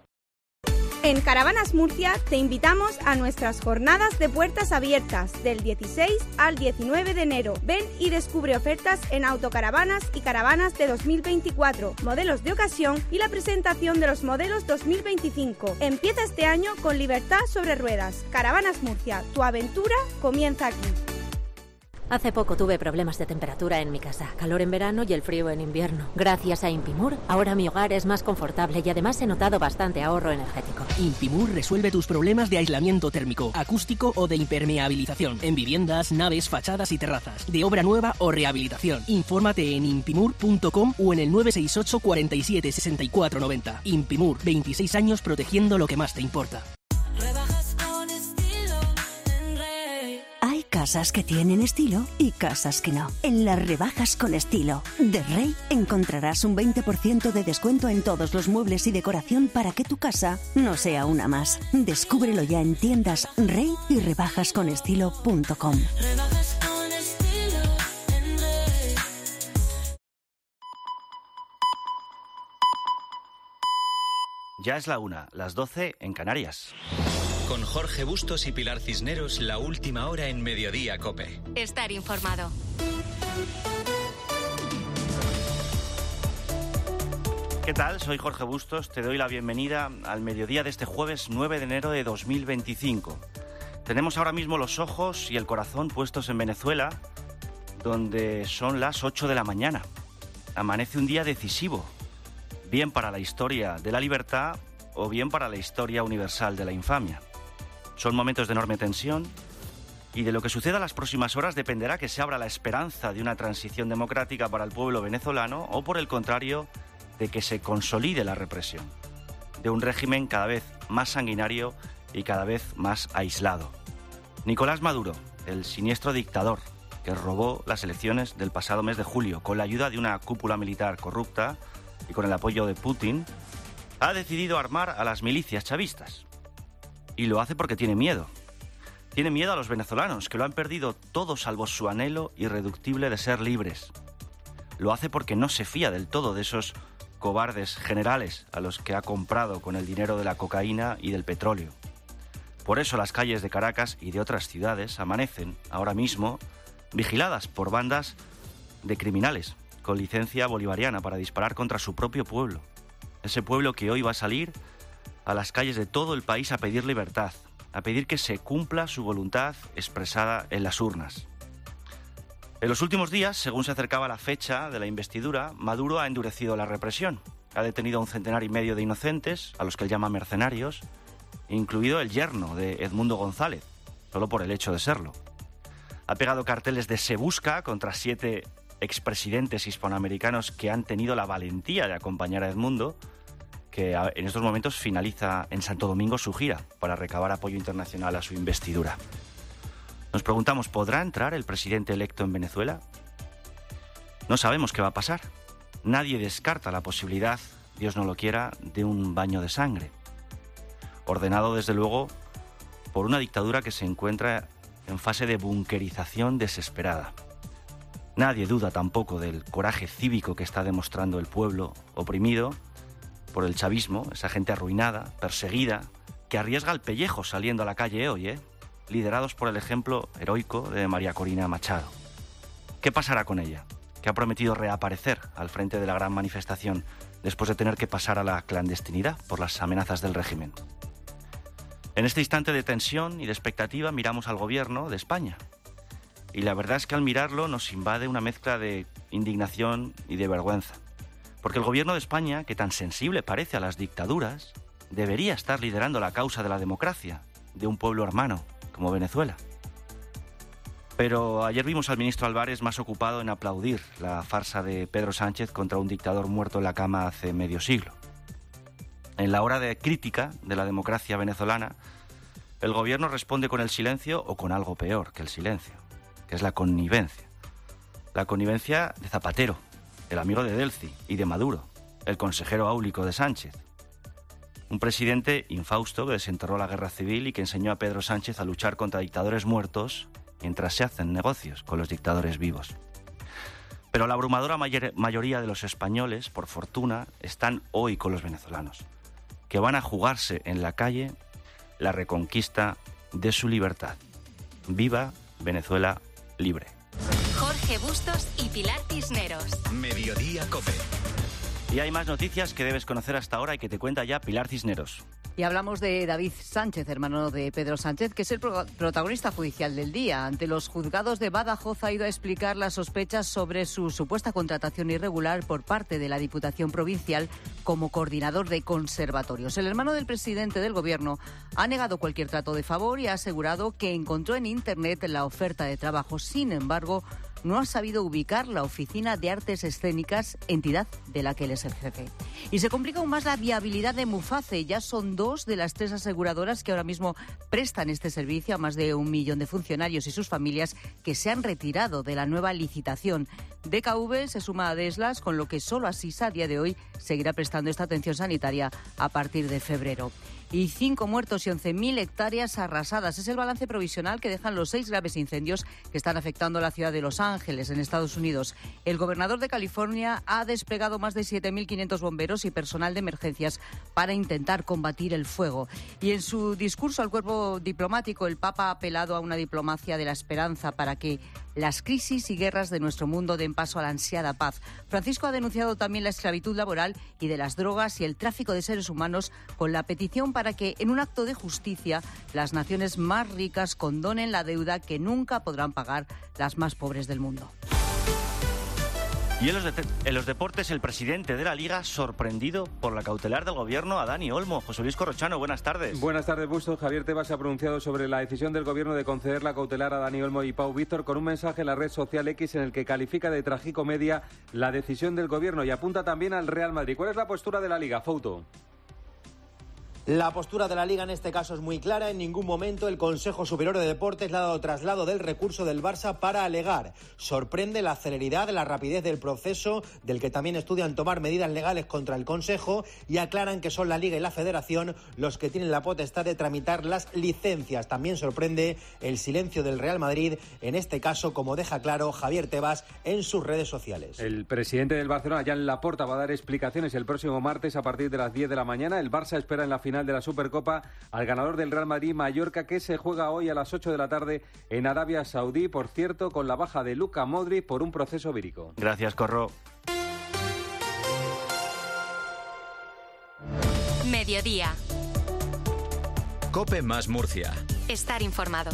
En Caravanas Murcia te invitamos a nuestras jornadas de puertas abiertas del dieciséis al diecinueve de enero. Ven y descubre ofertas en autocaravanas y caravanas de dos mil veinticuatro, modelos de ocasión y la presentación de los modelos dos mil veinticinco. Empieza este año con libertad sobre ruedas. Caravanas Murcia, tu aventura comienza aquí. Hace poco tuve problemas de temperatura en mi casa, calor en verano y el frío en invierno. Gracias a Impimur, ahora mi hogar es más confortable y además he notado bastante ahorro energético. Impimur resuelve tus problemas de aislamiento térmico, acústico o de impermeabilización en viviendas, naves, fachadas y terrazas, de obra nueva o rehabilitación. Infórmate en impimur punto com o en el nueve seis ocho, cuarenta y siete, sesenta y cuatro noventa. Impimur, veintiséis años protegiendo lo que más te importa. casas que tienen estilo y casas que no. En las rebajas con estilo de Rey encontrarás un veinte por ciento de descuento en todos los muebles y decoración para que tu casa no sea una más. Descúbrelo ya en tiendas Rey y rebajas con estilo punto com. Ya es la una, las doce en Canarias. Con Jorge Bustos y Pilar Cisneros, la última hora en Mediodía COPE. Estar informado. ¿Qué tal? Soy Jorge Bustos, te doy la bienvenida al mediodía de este jueves nueve de enero de dos mil veinticinco. Tenemos ahora mismo los ojos y el corazón puestos en Venezuela, donde son las ocho de la mañana. Amanece un día decisivo, bien para la historia de la libertad o bien para la historia universal de la infamia. Son momentos de enorme tensión y de lo que suceda las próximas horas dependerá que se abra la esperanza de una transición democrática para el pueblo venezolano o, por el contrario, de que se consolide la represión de un régimen cada vez más sanguinario y cada vez más aislado. Nicolás Maduro, el siniestro dictador que robó las elecciones del pasado mes de julio con la ayuda de una cúpula militar corrupta y con el apoyo de Putin, ha decidido armar a las milicias chavistas. Y lo hace porque tiene miedo. Tiene miedo a los venezolanos, que lo han perdido todo salvo su anhelo irreductible de ser libres. Lo hace porque no se fía del todo de esos cobardes generales a los que ha comprado con el dinero de la cocaína y del petróleo. Por eso las calles de Caracas y de otras ciudades amanecen, ahora mismo, vigiladas por bandas de criminales con licencia bolivariana para disparar contra su propio pueblo. Ese pueblo que hoy va a salir a las calles de todo el país a pedir libertad, a pedir que se cumpla su voluntad expresada en las urnas. En los últimos días, según se acercaba la fecha de la investidura, Maduro ha endurecido la represión. Ha detenido a un centenar y medio de inocentes, a los que él llama mercenarios, incluido el yerno de Edmundo González, solo por el hecho de serlo. Ha pegado carteles de "se busca" contra siete expresidentes hispanoamericanos que han tenido la valentía de acompañar a Edmundo, que en estos momentos finaliza en Santo Domingo su gira para recabar apoyo internacional a su investidura. Nos preguntamos, ¿podrá entrar el presidente electo en Venezuela? No sabemos qué va a pasar. Nadie descarta la posibilidad, Dios no lo quiera, de un baño de sangre, ordenado desde luego por una dictadura que se encuentra en fase de bunkerización desesperada. Nadie duda tampoco del coraje cívico que está demostrando el pueblo oprimido por el chavismo, esa gente arruinada, perseguida, que arriesga el pellejo saliendo a la calle hoy, ¿eh? liderados por el ejemplo heroico de María Corina Machado. ¿Qué pasará con ella? Que ha prometido reaparecer al frente de la gran manifestación después de tener que pasar a la clandestinidad por las amenazas del régimen. En este instante de tensión y de expectativa miramos al gobierno de España. Y la verdad es que al mirarlo nos invade una mezcla de indignación y de vergüenza. Porque el gobierno de España, que tan sensible parece a las dictaduras, debería estar liderando la causa de la democracia, de un pueblo hermano como Venezuela. Pero ayer vimos al ministro Álvarez más ocupado en aplaudir la farsa de Pedro Sánchez contra un dictador muerto en la cama hace medio siglo. En la hora de crítica de la democracia venezolana, el gobierno responde con el silencio o con algo peor que el silencio, que es la connivencia. La connivencia de Zapatero, el amigo de Delcy, y de Maduro, el consejero áulico de Sánchez. Un presidente infausto que desenterró la guerra civil y que enseñó a Pedro Sánchez a luchar contra dictadores muertos mientras se hacen negocios con los dictadores vivos. Pero la abrumadora mayor- mayoría de los españoles, por fortuna, están hoy con los venezolanos, que van a jugarse en la calle la reconquista de su libertad. ¡Viva Venezuela libre! Jorge Bustos y Pilar Cisneros. Mediodía COPE. Y hay más noticias que debes conocer hasta ahora y que te cuenta ya Pilar Cisneros. Y hablamos de David Sánchez, hermano de Pedro Sánchez, que es el pro- protagonista judicial del día. Ante los juzgados de Badajoz ha ido a explicar las sospechas sobre su supuesta contratación irregular por parte de la Diputación Provincial como coordinador de conservatorios. El hermano del presidente del Gobierno ha negado cualquier trato de favor y ha asegurado que encontró en Internet la oferta de trabajo. Sin embargo, no ha sabido ubicar la Oficina de Artes Escénicas, entidad de la que él es el jefe. Y se complica aún más la viabilidad de Muface. Ya son dos de las tres aseguradoras que ahora mismo prestan este servicio a más de un millón de funcionarios y sus familias que se han retirado de la nueva licitación. D K V se suma a Deslas, con lo que solo Asisa a día de hoy seguirá prestando esta atención sanitaria a partir de febrero. Y cinco muertos y once mil hectáreas arrasadas. Es el balance provisional que dejan los seis graves incendios que están afectando a la ciudad de Los Ángeles, en Estados Unidos. El gobernador de California ha desplegado más de siete mil quinientos bomberos y personal de emergencias para intentar combatir el fuego. Y en su discurso al cuerpo diplomático, el Papa ha apelado a una diplomacia de la esperanza para que las crisis y guerras de nuestro mundo den paso a la ansiada paz. Francisco ha denunciado también la esclavitud laboral y de las drogas y el tráfico de seres humanos, con la petición para que, en un acto de justicia, las naciones más ricas condonen la deuda que nunca podrán pagar las más pobres del mundo. Y en los, de- en los deportes, el presidente de la Liga sorprendido por la cautelar del gobierno a Dani Olmo. José Luis Corrochano, buenas tardes. Buenas tardes, Bustos. Javier Tebas se ha pronunciado sobre la decisión del gobierno de conceder la cautelar a Dani Olmo y Pau Víctor con un mensaje en la red social X en el que califica de tragicomedia la decisión del gobierno y apunta también al Real Madrid. ¿Cuál es la postura de la Liga, Fouto? La postura de la Liga en este caso es muy clara. En ningún momento el Consejo Superior de Deportes le ha dado traslado del recurso del Barça para alegar. Sorprende la celeridad, la rapidez del proceso, del que también estudian tomar medidas legales contra el Consejo, y aclaran que son la Liga y la Federación los que tienen la potestad de tramitar las licencias. También sorprende el silencio del Real Madrid, en este caso, como deja claro Javier Tebas en sus redes sociales. El presidente del Barcelona, Joan Laporta, va a dar explicaciones el próximo martes a partir de las diez de la mañana. El Barça espera en la final de la Supercopa al ganador del Real Madrid, Mallorca, que se juega hoy a las ocho de la tarde en Arabia Saudí, por cierto, con la baja de Luka Modric por un proceso vírico. Gracias, Corro. Mediodía. COPE más Murcia. Estar informado.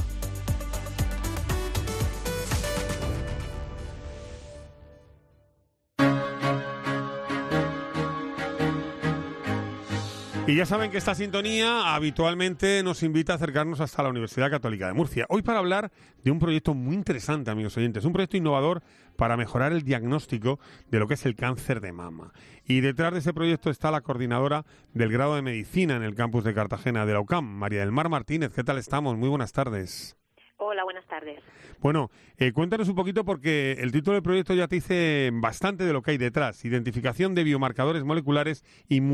Y ya saben que esta sintonía habitualmente nos invita a acercarnos hasta la Universidad Católica de Murcia. Hoy para hablar de un proyecto muy interesante, amigos oyentes, un proyecto innovador para mejorar el diagnóstico de lo que es el cáncer de mama. Y detrás de ese proyecto está la coordinadora del grado de Medicina en el campus de Cartagena de la U C A M, María del Mar Martínez. ¿Qué tal estamos? Muy buenas tardes. Hola, buenas tardes. Bueno, eh, cuéntanos un poquito, porque el título del proyecto ya te dice bastante de lo que hay detrás. Identificación de biomarcadores moleculares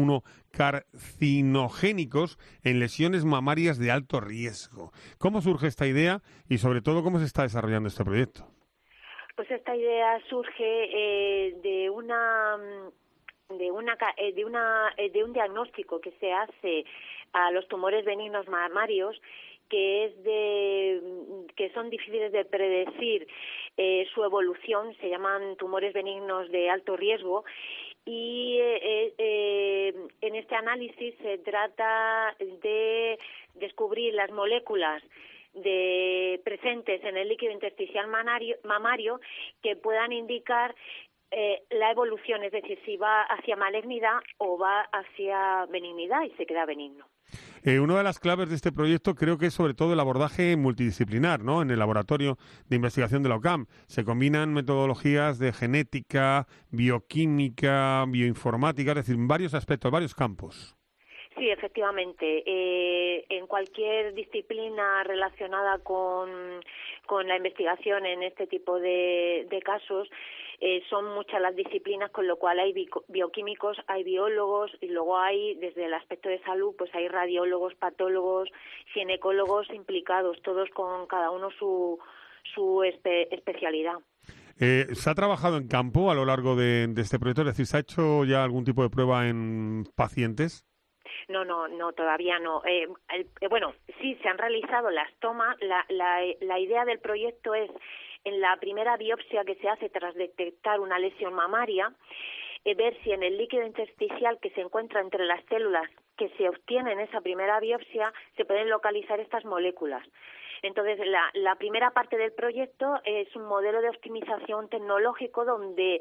inmunocarcinogénicos en lesiones mamarias de alto riesgo. ¿Cómo surge esta idea y, sobre todo, cómo se está desarrollando este proyecto? Pues esta idea surge eh, de una de una de una de un diagnóstico que se hace a los tumores benignos mamarios, que es de que son difíciles de predecir eh, su evolución. Se llaman tumores benignos de alto riesgo, y eh, eh, en este análisis se trata de descubrir las moléculas de presentes en el líquido intersticial mamario, mamario que puedan indicar eh, la evolución, es decir, si va hacia malignidad o va hacia benignidad y se queda benigno. Eh, una de las claves de este proyecto creo que es sobre todo el abordaje multidisciplinar, ¿no? En el laboratorio de investigación de la U C A M se combinan metodologías de genética, bioquímica, bioinformática, es decir, varios aspectos, varios campos. Sí, efectivamente. Eh, en cualquier disciplina relacionada con, con la investigación en este tipo de, de casos, eh, son muchas las disciplinas, con lo cual hay bi- bioquímicos, hay biólogos, y luego hay, desde el aspecto de salud, pues hay radiólogos, patólogos, ginecólogos implicados, todos con cada uno su, su espe- especialidad. Eh, ¿Se ha trabajado en campo a lo largo de, de este proyecto? Es decir, ¿se ha hecho ya algún tipo de prueba en pacientes? No, no, no, todavía no. Eh, el, eh, bueno, sí, se han realizado las tomas. La, la, la idea del proyecto es, en la primera biopsia que se hace tras detectar una lesión mamaria, eh, ver si en el líquido intersticial que se encuentra entre las células que se obtienen en esa primera biopsia se pueden localizar estas moléculas. Entonces, la, la primera parte del proyecto es un modelo de optimización tecnológico donde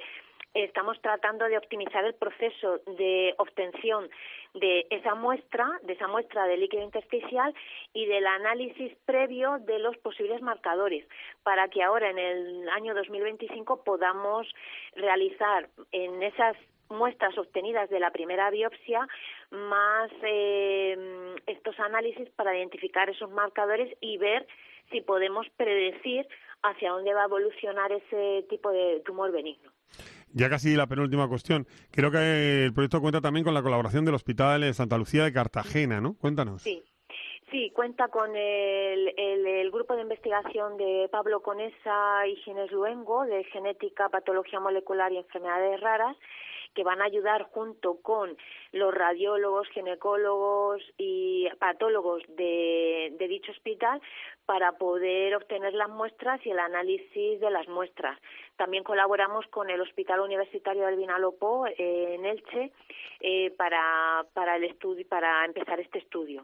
estamos tratando de optimizar el proceso de obtención de esa muestra, de esa muestra de líquido intersticial y del análisis previo de los posibles marcadores, para que ahora en el año dos mil veinticinco podamos realizar en esas muestras obtenidas de la primera biopsia más eh, estos análisis para identificar esos marcadores y ver si podemos predecir hacia dónde va a evolucionar ese tipo de tumor benigno. Ya casi la penúltima cuestión. Creo que el proyecto cuenta también con la colaboración del Hospital de Santa Lucía de Cartagena, ¿no? Cuéntanos. Sí. Sí, cuenta con el, el, el grupo de investigación de Pablo Conesa y Ginés Luengo, de Genética, Patología Molecular y Enfermedades Raras, que van a ayudar junto con los radiólogos, ginecólogos y patólogos de, de dicho hospital para poder obtener las muestras y el análisis de las muestras. También colaboramos con el Hospital Universitario del Vinalopó eh, en Elche eh, para, para, el estudio, para empezar este estudio.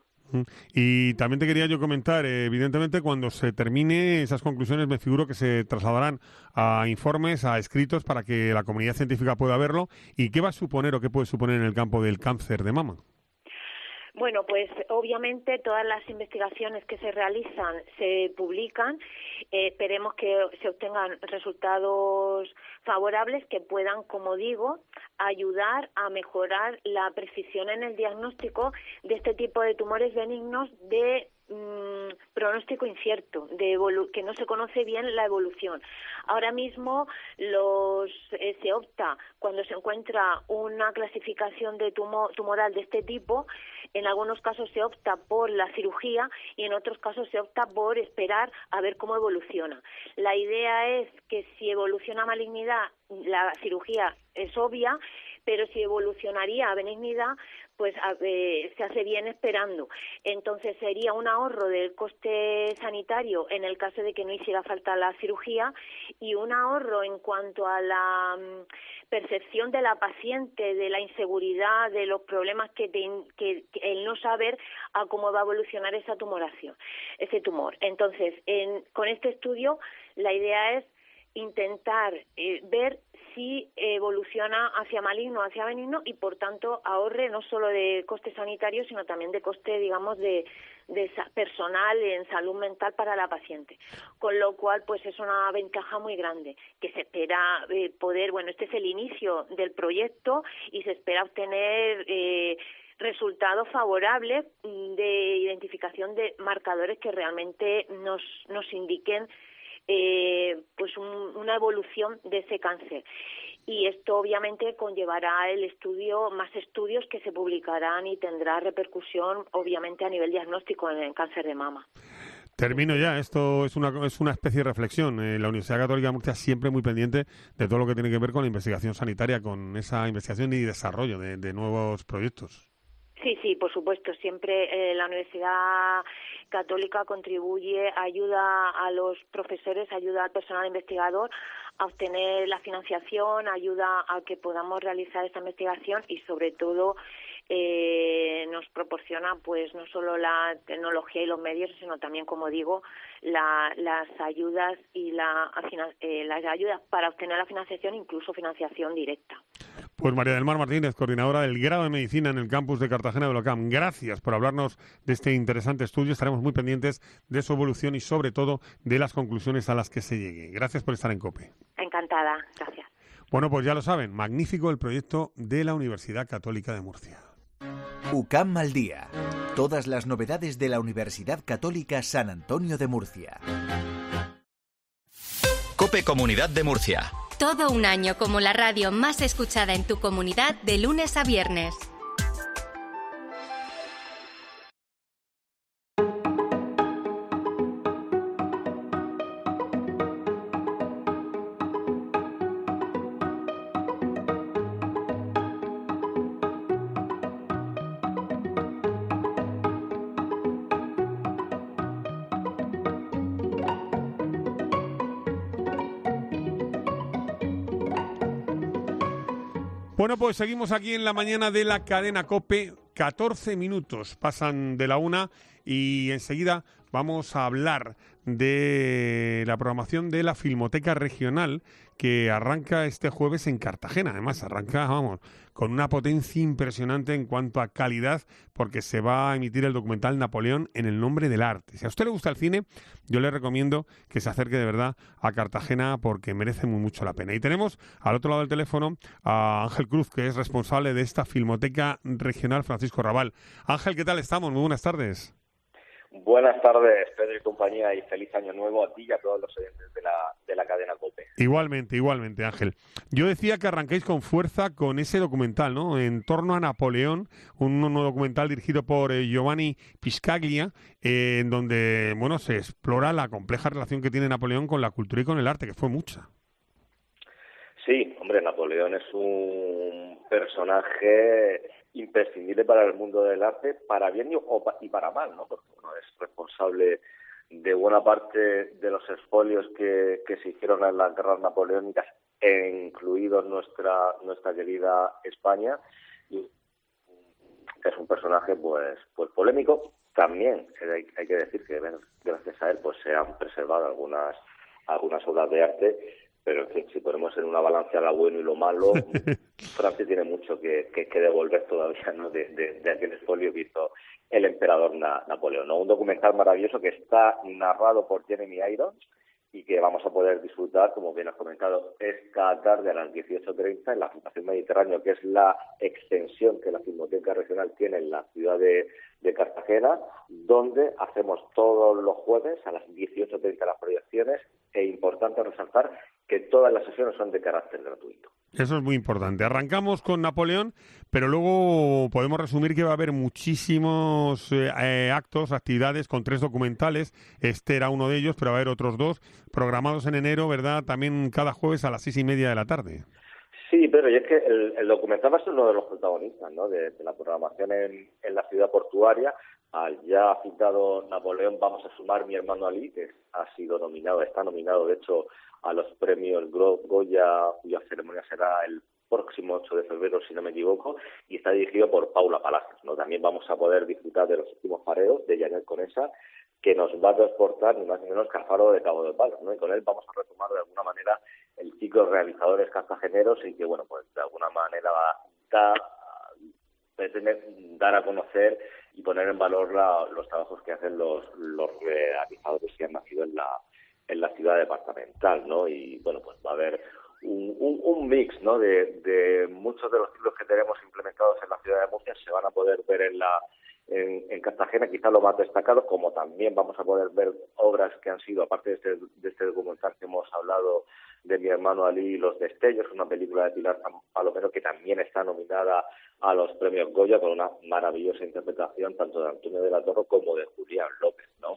Y también te quería yo comentar, eh, evidentemente cuando se termine esas conclusiones me figuro que se trasladarán a informes, a escritos para que la comunidad científica pueda verlo. ¿Y qué va a suponer o qué puede suponer en el campo del cáncer de mama? Bueno, pues obviamente todas las investigaciones que se realizan se publican. Eh, esperemos que se obtengan resultados favorables que puedan, como digo, ayudar a mejorar la precisión en el diagnóstico de este tipo de tumores benignos de mmm, pronóstico incierto, de evolu- que no se conoce bien la evolución. Ahora mismo los eh, se opta, cuando se encuentra una clasificación de tumo- tumoral de este tipo, en algunos casos se opta por la cirugía y en otros casos se opta por esperar a ver cómo evoluciona. La idea es que si evoluciona malignidad, la cirugía es obvia, pero si evolucionaría a benignidad, pues a, eh, se hace bien esperando. Entonces sería un ahorro del coste sanitario en el caso de que no hiciera falta la cirugía y un ahorro en cuanto a la um, percepción de la paciente, de la inseguridad, de los problemas que, te, que, que el no saber a cómo va a evolucionar esa tumoración, ese tumor. Entonces, en, con este estudio la idea es intentar eh, ver si evoluciona hacia maligno o hacia benigno y, por tanto, ahorre no solo de coste sanitario, sino también de coste, digamos, de, de personal en salud mental para la paciente. Con lo cual, pues es una ventaja muy grande, que se espera eh, poder, bueno, este es el inicio del proyecto y se espera obtener eh, resultados favorables de identificación de marcadores que realmente nos, nos indiquen Eh, pues un, una evolución de ese cáncer. Y esto obviamente conllevará el estudio, más estudios que se publicarán y tendrá repercusión obviamente a nivel diagnóstico en el cáncer de mama. Termino ya, esto es una, es una especie de reflexión. Eh, la Universidad Católica de Murcia siempre muy pendiente de todo lo que tiene que ver con la investigación sanitaria, con esa investigación y desarrollo de, de nuevos proyectos. Sí, sí, por supuesto. Siempre eh, la Universidad Católica contribuye, ayuda a los profesores, ayuda al personal investigador a obtener la financiación, ayuda a que podamos realizar esta investigación y, sobre todo, eh, nos proporciona, pues, no solo la tecnología y los medios, sino también, como digo, la, las ayudas y la, eh, las ayudas para obtener la financiación, incluso financiación directa. Pues María del Mar Martínez, coordinadora del grado de Medicina en el campus de Cartagena de Olocam, gracias por hablarnos de este interesante estudio. Estaremos muy pendientes de su evolución y, sobre todo, de las conclusiones a las que se llegue. Gracias por estar en COPE. Encantada, gracias. Bueno, pues ya lo saben, magnífico el proyecto de la Universidad Católica de Murcia. UCAM al día. Todas las novedades de la Universidad Católica San Antonio de Murcia. COPE Comunidad de Murcia. Todo un año como la radio más escuchada en tu comunidad de lunes a viernes. Bueno, pues seguimos aquí en la mañana de la cadena COPE. catorce minutos pasan de la una y enseguida vamos a hablar de la programación de la Filmoteca Regional que arranca este jueves en Cartagena. Además, arranca, vamos, con una potencia impresionante en cuanto a calidad, porque se va a emitir el documental Napoleón en el nombre del arte. Si a usted le gusta el cine, yo le recomiendo que se acerque de verdad a Cartagena porque merece muy mucho la pena. Y tenemos al otro lado del teléfono a Ángel Cruz, que es responsable de esta Filmoteca Regional Francisco Rabal. Ángel, ¿qué tal estamos? Muy buenas tardes. Buenas tardes, Pedro y compañía, y feliz año nuevo a ti y a todos los oyentes de la, de la cadena COPE. Igualmente, igualmente, Ángel. Yo decía que arrancáis con fuerza con ese documental, ¿no? En torno a Napoleón, un nuevo documental dirigido por eh, Giovanni Piscaglia, eh, en donde, bueno, se explora la compleja relación que tiene Napoleón con la cultura y con el arte, que fue mucha. Sí, hombre, Napoleón es un personaje imprescindible para el mundo del arte, para bien y, o, y para mal, ¿no? Porque uno es responsable de buena parte de los expolios que, que se hicieron en las guerras napoleónicas, incluido nuestra nuestra querida España, y es un personaje pues pues polémico. También hay, hay que decir que gracias a él pues se han preservado algunas algunas obras de arte. Pero en fin, si ponemos en una balanza lo bueno y lo malo, Francia tiene mucho que, que, que devolver todavía, ¿no? de, de, de aquel expolio que hizo el emperador Na, Napoleón, ¿no? Un documental maravilloso que está narrado por Jeremy Irons y que vamos a poder disfrutar, como bien has comentado, esta tarde a las dieciocho treinta en la Fundación Mediterráneo, que es la extensión que la Filmoteca Regional tiene en la ciudad de, de Cartagena, donde hacemos todos los jueves a las dieciocho treinta las proyecciones, e importante resaltar que todas las sesiones son de carácter gratuito. Eso es muy importante. Arrancamos con Napoleón, pero luego podemos resumir que va a haber muchísimos eh, actos, actividades con tres documentales. Este era uno de ellos, pero va a haber otros dos programados en enero, ¿verdad? También cada jueves a las seis y media de la tarde. Sí, pero y es que el, el documental va a ser uno de los protagonistas, ¿no? de, de la programación en, en la ciudad portuaria. Al ya citado Napoleón vamos a sumar Mi hermano Ali, que ha sido nominado, está nominado de hecho a los premios Goya, cuya ceremonia será el próximo ocho de febrero, si no me equivoco, y está dirigido por Paula Palacios, ¿no? También vamos a poder disfrutar de Los últimos pareos de Janet Conesa, que nos va a transportar ni más ni menos que al Faro de Cabo de Palos, ¿no? Y con él vamos a retomar de alguna manera el ciclo de realizadores cartageneros y que, bueno, pues de alguna manera va a dar, pretende dar a conocer y poner en valor la, los trabajos que hacen los, los realizadores que han nacido en la en la ciudad departamental, ¿no? Y bueno, pues va a haber un, un, un mix, ¿no? De, de muchos de los títulos que tenemos implementados en la ciudad de Murcia se van a poder ver en la en, en Cartagena, quizá lo más destacado, como también vamos a poder ver obras que han sido, aparte de este, de este documental que hemos hablado de Mi hermano Ali y Los destellos, una película de Pilar Palomero que también está nominada a los premios Goya con una maravillosa interpretación tanto de Antonio de la Torre como de Julián López, ¿no?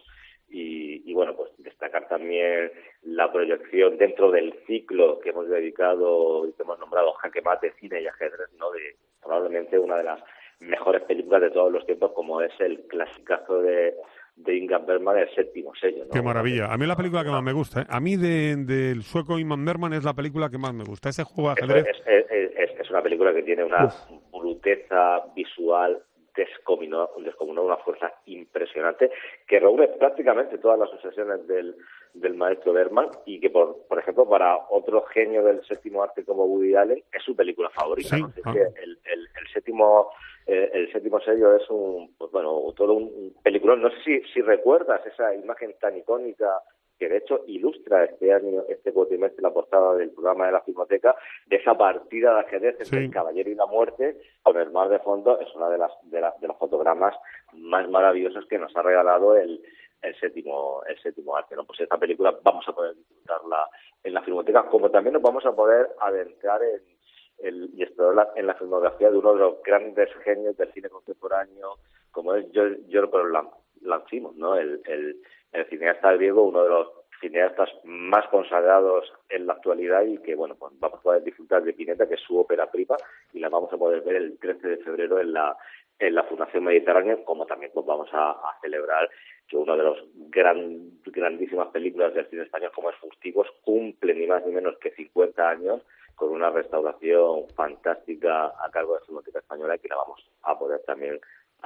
Y, y bueno, pues destacar también la proyección dentro del ciclo que hemos dedicado y que hemos nombrado Jaque Mate, Cine y Ajedrez, ¿no? De probablemente una de las mejores películas de todos los tiempos, como es el clasicazo de, de Ingmar Bergman, El séptimo sello, ¿no? Qué maravilla. A mí es la película que más me gusta, ¿eh? A mí de, del sueco Ingmar Bergman es la película que más me gusta. Ese juego de ajedrez... Es, es, es, es una película que tiene una Uf. bruteza visual descomunal, descomunal, una fuerza impresionante, que reúne prácticamente todas las obsesiones del, del maestro Bergman y que, por, por ejemplo, para otro genio del séptimo arte como Woody Allen, es su película favorita, sí, ¿no? Es ah. que el, el, el séptimo eh, el séptimo sello es un, pues, bueno, todo un peliculón. No sé si, si recuerdas esa imagen tan icónica que de hecho ilustra este año, este cuatrimestre, la portada del programa de la Filmoteca, de esa partida de ajedrez entre sí. el caballero y la muerte, con el mar de fondo. Es una de las de, la, de los fotogramas más maravillosos que nos ha regalado el, el séptimo el séptimo arte, ¿no? Pues esta película vamos a poder disfrutarla en la Filmoteca, como también nos vamos a poder adentrar en el, y explorar en la filmografía de uno de los grandes genios del cine contemporáneo, como es Yorgos Lanthimos, ¿no? El, el el cineasta griego, uno de los cineastas más consagrados en la actualidad y que, bueno, pues vamos a poder disfrutar de Pineta, que es su ópera prima, y la vamos a poder ver el trece de febrero en la en la Fundación Mediterránea, como también pues vamos a, a celebrar que uno de los gran, grandísimas películas del cine español, como es Fustigos, cumple ni más ni menos que cincuenta años, con una restauración fantástica a cargo de la Filmoteca Española, y que la vamos a poder también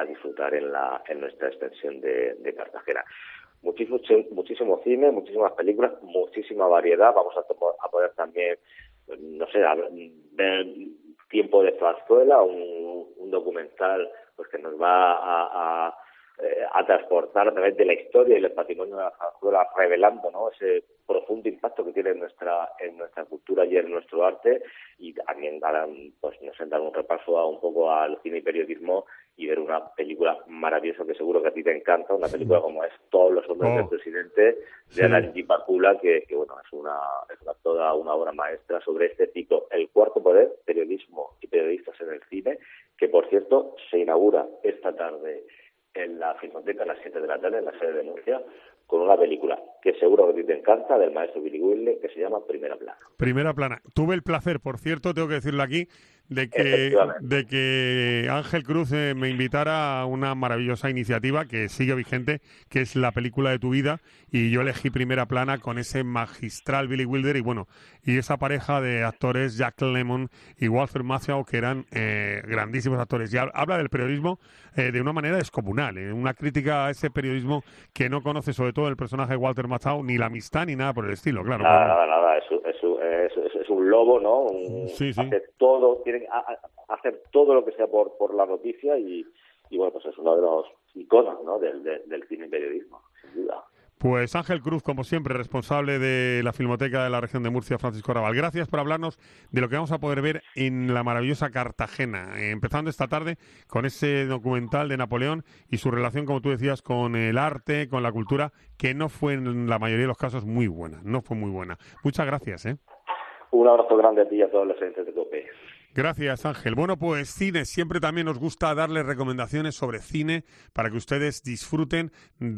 a disfrutar en la en nuestra extensión de, de Cartagena. Muchísimo, muchísimo cine, muchísimas películas, muchísima variedad. Vamos a, a poder también, no sé, a ver Tiempo de Zarzuela, un, un documental pues que nos va a, a, a transportar a través de la historia y el patrimonio de la zarzuela, revelando, ¿no?, ese profundo impacto que tiene en nuestra en nuestra cultura y en nuestro arte, y también darán, pues no sé, dar un repaso a, un poco al cine y periodismo y ver una película maravillosa que seguro que a ti te encanta, una película como es Todos los hombres oh. del presidente, de sí. Ana Gipakula, que, que bueno, es una es una, toda una obra maestra sobre este ciclo, El Cuarto Poder, periodismo y periodistas en el cine, que por cierto se inaugura esta tarde en la Filmoteca a las siete de la tarde, en la sede de Murcia, con una película que seguro que a ti te encanta, del maestro Billy Wilder, que se llama Primera Plana. Primera Plana. Tuve el placer, por cierto, tengo que decirlo aquí, de que, de que Ángel Cruz eh, me invitara a una maravillosa iniciativa que sigue vigente, que es la película de tu vida, y yo elegí Primera Plana con ese magistral Billy Wilder y bueno, y esa pareja de actores, Jack Lemmon y Walter Matthau, que eran eh, grandísimos actores. Y habla del periodismo eh, de una manera descomunal, eh, una crítica a ese periodismo que no conoce, sobre todo el personaje de Walter Matthau, ni la amistad ni nada por el estilo, claro. Nada, nada, nada, es, es, es, es, es un lobo, ¿no? Un, sí, sí. Hace todo, tienen a, a hacer todo lo que sea por, por la noticia y, y bueno, pues es uno de los iconos, ¿no?, del, del, del cine y periodismo, sin duda. Pues Ángel Cruz, como siempre, responsable de la Filmoteca de la región de Murcia, Francisco Arrabal. Gracias por hablarnos de lo que vamos a poder ver en la maravillosa Cartagena, eh, empezando esta tarde con ese documental de Napoleón y su relación, como tú decías, con el arte, con la cultura, que no fue en la mayoría de los casos muy buena, no fue muy buena. Muchas gracias, ¿eh? Un abrazo grande a ti y a todos los oyentes de COPE. Gracias, Ángel. Bueno, pues cine. Siempre también nos gusta darles recomendaciones sobre cine para que ustedes disfruten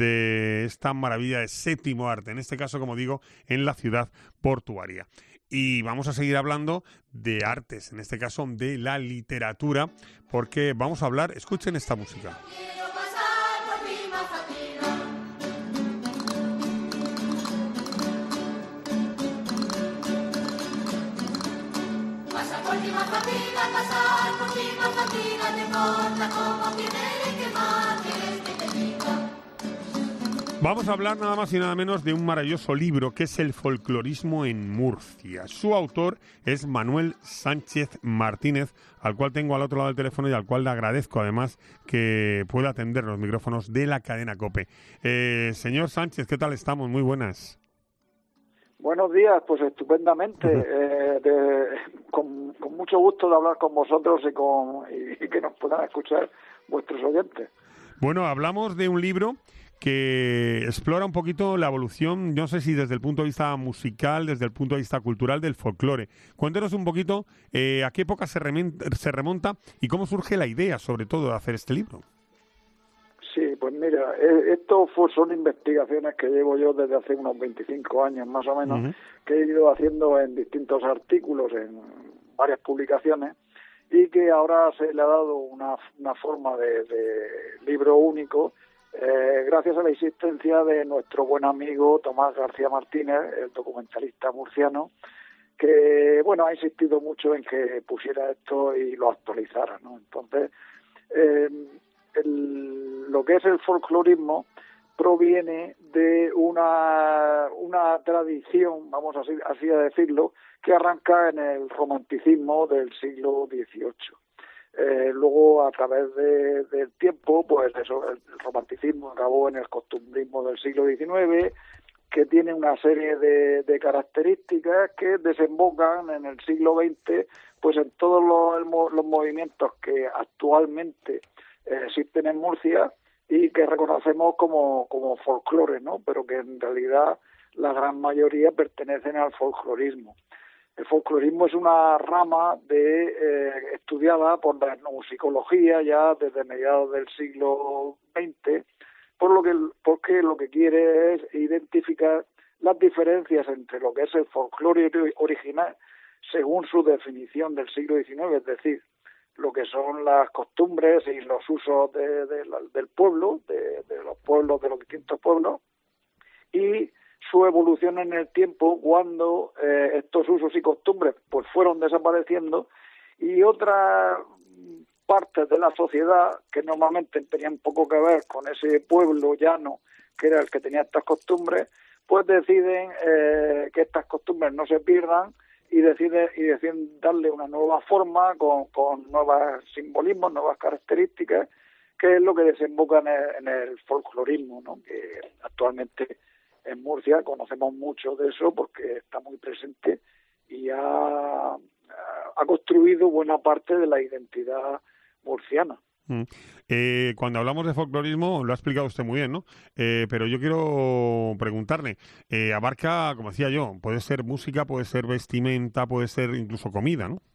de esta maravilla de séptimo arte, en este caso, como digo, en la ciudad portuaria. Y vamos a seguir hablando de artes, en este caso de la literatura, porque vamos a hablar, escuchen esta música. Vamos a hablar nada más y nada menos de un maravilloso libro que es El folclorismo en Murcia. Su autor es Manuel Sánchez Martínez, al cual tengo al otro lado del teléfono y al cual le agradezco además que pueda atender los micrófonos de la cadena COPE. Eh, señor Sánchez, ¿qué tal estamos? Muy buenas. Buenos días, pues estupendamente, eh, de, con, con mucho gusto de hablar con vosotros y, con, y, y que nos puedan escuchar vuestros oyentes. Bueno, hablamos de un libro que explora un poquito la evolución, no sé si desde el punto de vista musical, desde el punto de vista cultural del folclore. Cuéntenos un poquito eh, a qué época se remonta, se remonta y cómo surge la idea, sobre todo, de hacer este libro. Sí, pues mira, esto fue, son investigaciones que llevo yo desde hace unos veinticinco años más o menos, uh-huh. que he ido haciendo en distintos artículos, en varias publicaciones, y que ahora se le ha dado una, una forma de, de libro único, eh, gracias a la existencia de nuestro buen amigo Tomás García Martínez, el documentalista murciano, que, bueno, ha insistido mucho en que pusiera esto y lo actualizara, ¿no? Entonces, eh, el, lo que es el folclorismo proviene de una, una tradición, vamos así, así a decirlo, que arranca en el romanticismo del siglo dieciocho. Eh, luego, a través de, del tiempo, pues eso, el romanticismo acabó en el costumbrismo del siglo diecinueve, que tiene una serie de, de características que desembocan en el siglo veinte, pues en todos los, los movimientos que actualmente eh, existen en Murcia y que reconocemos como, como folclore, ¿no? Pero que en realidad la gran mayoría pertenecen al folclorismo. El folclorismo es una rama de eh, estudiada por la etnomusicología ya desde mediados del siglo veinte, por lo que porque lo que quiere es identificar las diferencias entre lo que es el folclore original según su definición del siglo diecinueve, es decir, lo que son las costumbres y los usos de, de, de, del pueblo, de, de los pueblos, de los distintos pueblos, y su evolución en el tiempo cuando eh, estos usos y costumbres pues fueron desapareciendo y otra partes de la sociedad que normalmente tenían poco que ver con ese pueblo llano que era el que tenía estas costumbres, pues deciden eh, que estas costumbres no se pierdan y deciden, y deciden darle una nueva forma con, con nuevos simbolismos, nuevas características, que es lo que desemboca en el, en el folclorismo, ¿no? Que actualmente en Murcia conocemos mucho de eso porque está muy presente y ha, ha construido buena parte de la identidad murciana. Mm. Eh, cuando hablamos de folclorismo, lo ha explicado usted muy bien, ¿no? Eh, pero yo quiero preguntarle, eh, abarca, como decía yo, puede ser música, puede ser vestimenta, puede ser incluso comida, ¿no?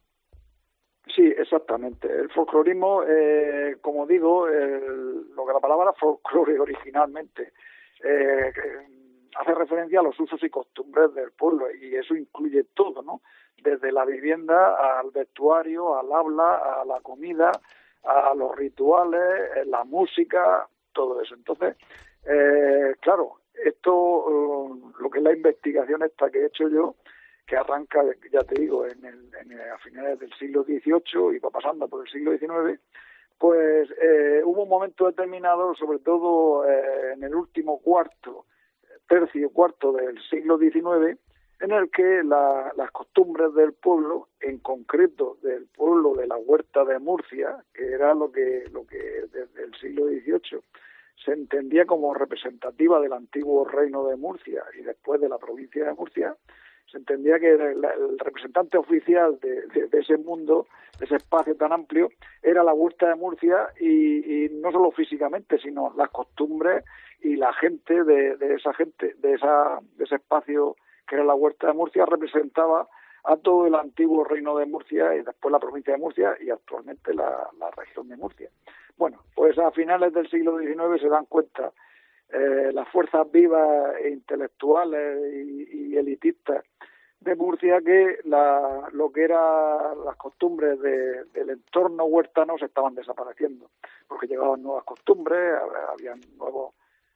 Sí, exactamente. El folclorismo, eh, como digo, el, lo que la palabra folclore originalmente eh, hace referencia a los usos y costumbres del pueblo, y eso incluye todo, ¿no? Desde la vivienda al vestuario, al habla, a la comida, a los rituales, la música, todo eso. Entonces, eh, claro, esto, uh, lo que es la investigación esta que he hecho yo, que arranca, ya te digo, en el, en el, a finales del siglo dieciocho y va pasando por el siglo diecinueve, pues eh, hubo un momento determinado, sobre todo eh, en el último cuarto, tercio cuarto del siglo diecinueve, en el que la, las costumbres del pueblo, en concreto del pueblo de la Huerta de Murcia, que era lo que, lo que desde el siglo dieciocho se entendía como representativa del antiguo reino de Murcia y después de la provincia de Murcia, se entendía que el, el representante oficial de, de, de ese mundo, de ese espacio tan amplio, era la Huerta de Murcia y, y no solo físicamente, sino las costumbres y la gente de, de esa gente, de esa de ese espacio que era la Huerta de Murcia, representaba a todo el antiguo reino de Murcia y después la provincia de Murcia y actualmente la, la región de Murcia. Bueno, pues a finales del siglo diecinueve se dan cuenta eh, las fuerzas vivas e intelectuales y, y elitistas de Murcia que la, lo que eran las costumbres de, del entorno huertano se estaban desapareciendo, porque llegaban nuevas costumbres, había nuevos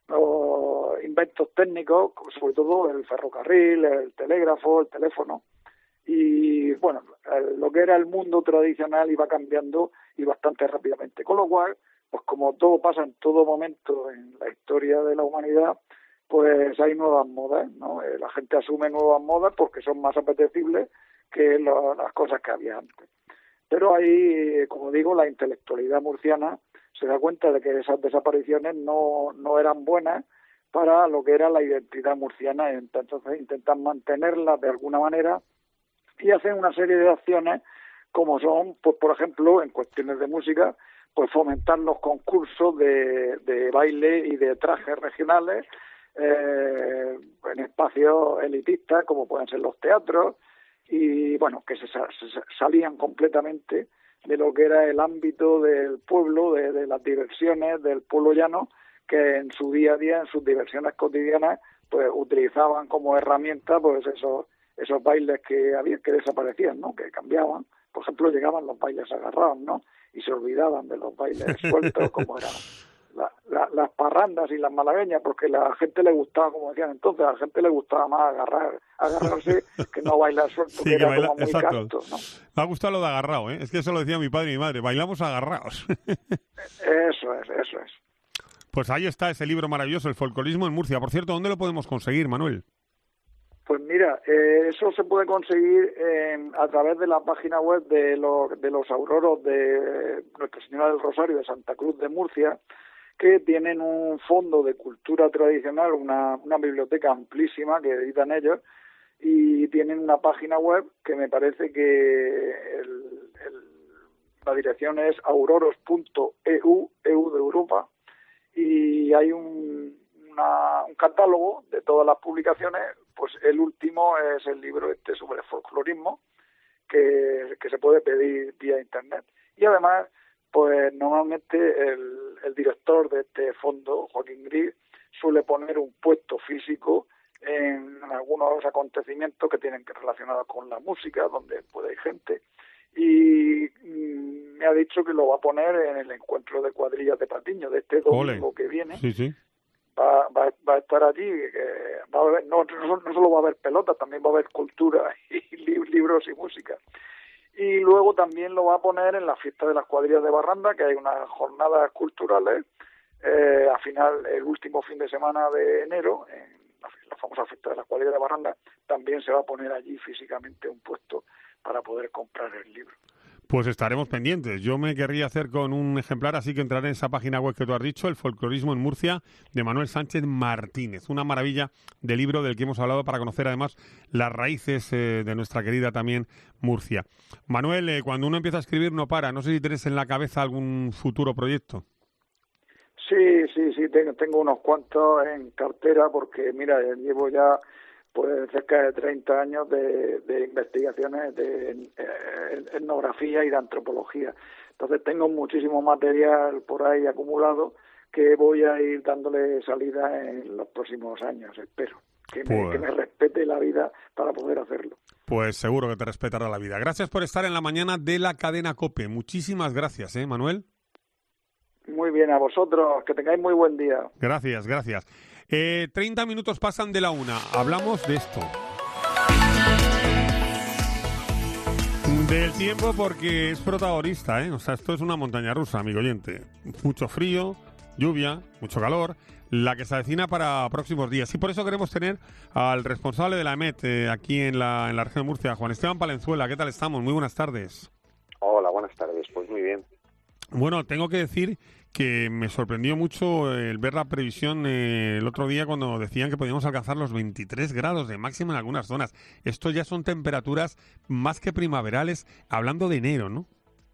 nuevos inventos técnicos, sobre todo el ferrocarril, el telégrafo, el teléfono, y bueno, el, lo que era el mundo tradicional iba cambiando y bastante rápidamente, con lo cual, pues como todo pasa en todo momento en la historia de la humanidad, pues hay nuevas modas, ¿no? Eh, la gente asume nuevas modas porque son más apetecibles que lo, las cosas que había antes. Pero ahí, como digo, la intelectualidad murciana se da cuenta de que esas desapariciones no, no eran buenas para lo que era la identidad murciana, entonces intentan mantenerla de alguna manera y hacen una serie de acciones como son, pues por ejemplo, en cuestiones de música, pues fomentar los concursos de, de baile y de trajes regionales eh, en espacios elitistas como pueden ser los teatros y bueno, que se, se salían completamente de lo que era el ámbito del pueblo, de, de las diversiones del pueblo llano, que en su día a día, en sus diversiones cotidianas, pues utilizaban como herramienta pues esos esos bailes que había que desaparecían, ¿no? Que cambiaban. Por ejemplo, llegaban los bailes agarrados, ¿no? Y se olvidaban de los bailes sueltos, como eran la, la, las parrandas y las malagueñas, porque a la gente le gustaba, como decían entonces, a la gente le gustaba más agarrar, agarrarse que no bailar suelto, sí, que, que era baila, como muy exacto. canto, ¿no? Me ha gustado lo de agarrado, ¿eh? Es que eso lo decía mi padre y mi madre, bailamos agarrados. Eso es, eso es. Pues ahí está ese libro maravilloso, El folclorismo en Murcia. Por cierto, ¿dónde lo podemos conseguir, Manuel? Pues mira, eh, eso se puede conseguir eh, a través de la página web de los, de los auroros de Nuestra Señora del Rosario de Santa Cruz de Murcia, que tienen un fondo de cultura tradicional, una, una biblioteca amplísima que editan ellos, y tienen una página web que me parece que el, el, la dirección es auroros punto e u, E U de Europa, y hay un, una, un catálogo de todas las publicaciones. Pues el último es el libro este sobre folclorismo, que, que se puede pedir vía internet. Y además, pues normalmente el, el director de este fondo, Joaquín Gris, suele poner un puesto físico en algunos acontecimientos que tienen que relacionados con la música, donde puede ir gente. Y mm, me ha dicho que lo va a poner en el encuentro de cuadrillas de Patiño, de este domingo Ole. que viene. Sí, sí. Va, va, va a estar allí, que va a haber, no, no, no solo va a haber pelota, también va a haber cultura y libros y música. y luego también lo va a poner en la fiesta de las cuadrillas de Barranda, que hay unas jornadas culturales eh, a final, el último fin de semana de enero, en la, la famosa fiesta de las cuadrillas de Barranda, también se va a poner allí físicamente un puesto para poder comprar el libro. Pues estaremos pendientes. Yo me querría hacer con un ejemplar, así que entraré en esa página web que tú has dicho, El folclorismo en Murcia, de Manuel Sánchez Martínez. Una maravilla de libro del que hemos hablado para conocer además las raíces eh, de nuestra querida también Murcia. Manuel, eh, cuando uno empieza a escribir no para. No sé si tienes en la cabeza algún futuro proyecto. Sí, sí, sí, tengo, tengo unos cuantos en cartera porque, mira, llevo ya pues cerca de treinta años de, de investigaciones de eh, etnografía y de antropología. Entonces tengo muchísimo material por ahí acumulado que voy a ir dándole salida en los próximos años, espero. Que me, pues, que me respete la vida para poder hacerlo. Pues seguro que te respetará la vida. Gracias por estar en la mañana de la cadena COPE. Muchísimas gracias, ¿eh, Manuel? Muy bien, a vosotros. Que tengáis muy buen día. Gracias, gracias. Eh, treinta minutos pasan de la una. Hablamos de esto. Del tiempo porque es protagonista, ¿eh? O sea, esto es una montaña rusa, amigo oyente. Mucho frío, lluvia, mucho calor, la que se avecina para próximos días. Y por eso queremos tener al responsable de la EMET eh, aquí en la, en la región de Murcia, Juan Esteban Palenzuela. ¿Qué tal estamos? Muy buenas tardes. Hola, buenas tardes. Pues muy bien. Bueno, tengo que decir que me sorprendió mucho el ver la previsión eh, el otro día cuando decían que podíamos alcanzar los veintitrés grados de máxima en algunas zonas. Esto ya son temperaturas más que primaverales, hablando de enero, ¿no?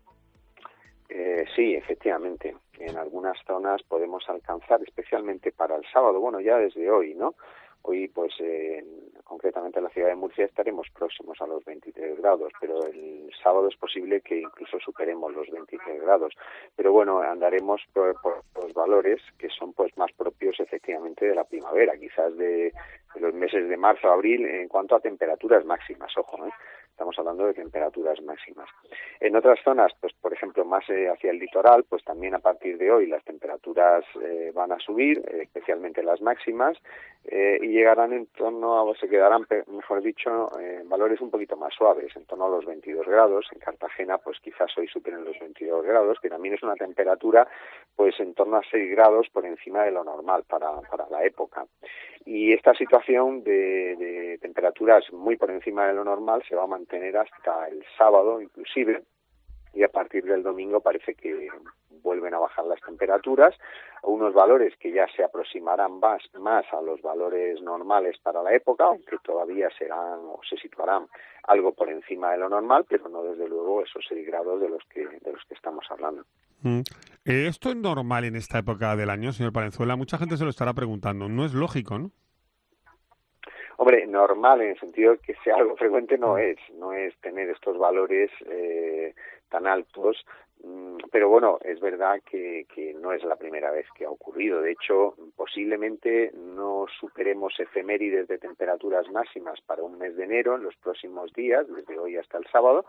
Eh, sí, efectivamente. En algunas zonas podemos alcanzar, especialmente para el sábado, bueno, ya desde hoy, ¿no? Hoy, pues, eh, concretamente en la ciudad de Murcia estaremos próximos a los veintitrés grados, pero el sábado es posible que incluso superemos los veintitrés grados. Pero bueno, andaremos por, por los valores que son pues más propios efectivamente de la primavera, quizás de, de los meses de marzo a abril en cuanto a temperaturas máximas, ojo, ¿eh? Estamos hablando de temperaturas máximas. En otras zonas, pues por ejemplo, más eh, hacia el litoral, pues también a partir de hoy las temperaturas eh, van a subir, eh, especialmente las máximas, eh, y llegarán en torno a, o se quedarán, mejor dicho, en eh, valores un poquito más suaves, en torno a los veintidós grados. En Cartagena, pues quizás hoy superen los veintidós grados, que también es una temperatura, pues en torno a seis grados por encima de lo normal para, para la época. Y esta situación de, de temperaturas muy por encima de lo normal se va a mantener hasta el sábado inclusive, y a partir del domingo parece que vuelven a bajar las temperaturas a unos valores que ya se aproximarán más, más a los valores normales para la época, aunque todavía serán o se situarán algo por encima de lo normal, pero no desde luego esos seis grados de los que, de los que estamos hablando. Mm. Eh, ¿Esto es normal en esta época del año, señor Palenzuela? Mucha gente se lo estará preguntando. No es lógico, ¿no? Hombre, normal en el sentido de que sea algo frecuente no es, no es tener estos valores eh, tan altos, pero bueno, es verdad que, que no es la primera vez que ha ocurrido. De hecho, posiblemente no superemos efemérides de temperaturas máximas para un mes de enero en los próximos días, desde hoy hasta el sábado,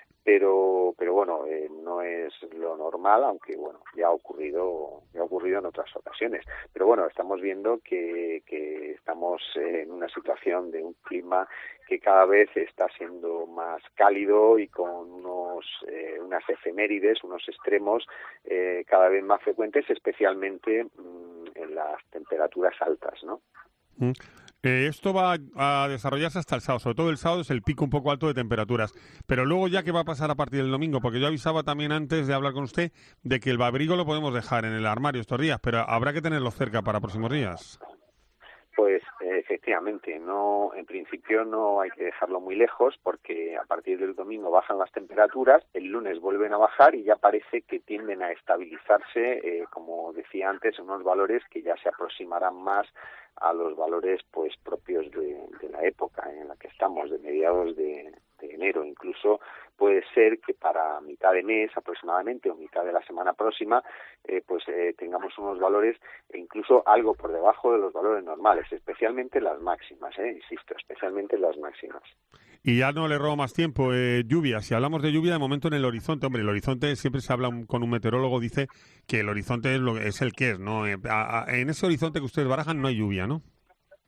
pero pero bueno, eh, no es lo normal, aunque bueno, ya ha ocurrido ya ha ocurrido en otras ocasiones. Pero bueno, estamos viendo que, que estamos en una situación de un clima que cada vez está siendo más cálido y con unos eh, unas efemérides, unos extremos eh, cada vez más frecuentes, especialmente mmm, en las temperaturas altas, ¿no? Mm. Eh, esto va a desarrollarse hasta el sábado, sobre todo el sábado es el pico un poco alto de temperaturas, pero luego ya, ¿qué va a pasar a partir del domingo? Porque yo avisaba también antes de hablar con usted de que el abrigo lo podemos dejar en el armario estos días, pero habrá que tenerlo cerca para próximos días. Pues eh, efectivamente, no, en principio no hay que dejarlo muy lejos porque a partir del domingo bajan las temperaturas, el lunes vuelven a bajar y ya parece que tienden a estabilizarse, eh, como decía antes, en unos valores que ya se aproximarán más a los valores pues propios de, de la época en la que estamos, de mediados de, de enero. Incluso puede ser que para mitad de mes aproximadamente o mitad de la semana próxima eh, pues eh, tengamos unos valores incluso algo por debajo de los valores normales, especialmente las máximas, eh, insisto, especialmente las máximas. Y ya no le robo más tiempo, eh, lluvia. Si hablamos de lluvia, de momento en el horizonte, hombre, el horizonte siempre se habla con un meteorólogo, dice que el horizonte es, lo, es el que es, ¿no? Eh, a, a, en ese horizonte que ustedes barajan no hay lluvia, ¿no?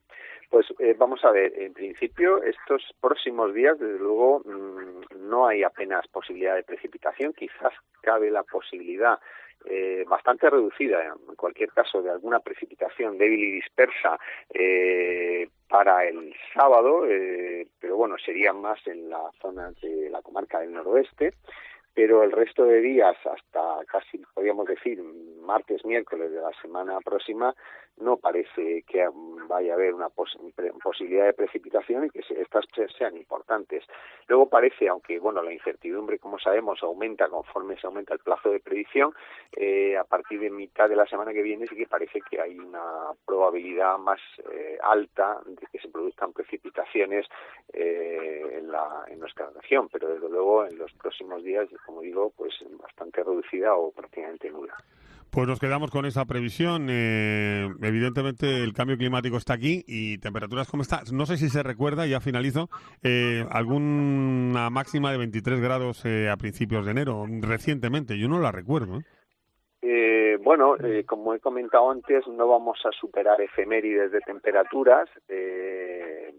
Pues eh, vamos a ver, en principio estos próximos días, desde luego, mmm, no hay apenas posibilidad de precipitación, quizás cabe la posibilidad eh, bastante reducida, en cualquier caso, de alguna precipitación débil y dispersa eh, para el sábado, eh, pero bueno, sería más en la zona de la comarca del noroeste. Pero el resto de días, hasta casi, podríamos decir, martes, miércoles de la semana próxima, no parece que vaya a haber una pos posibilidad de precipitación y que estas sean importantes. Luego parece, aunque bueno, la incertidumbre, como sabemos, aumenta conforme se aumenta el plazo de predicción, eh, a partir de mitad de la semana que viene sí que parece que hay una probabilidad más eh, alta de que se produzcan precipitaciones eh, en, la, en nuestra región, pero desde luego en los próximos días, como digo, pues bastante reducida o prácticamente nula. Pues nos quedamos con esa previsión. Eh, evidentemente el cambio climático está aquí y temperaturas como esta. No sé si se recuerda, ya finalizo, eh, alguna máxima de veintitrés grados eh, a principios de enero, recientemente. Yo no la recuerdo, ¿eh? Eh, bueno, eh, como he comentado antes, no vamos a superar efemérides de temperaturas, eh,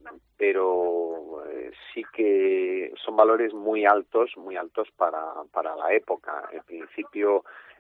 pero eh, sí que son valores muy altos, muy altos para, para la época. En principio,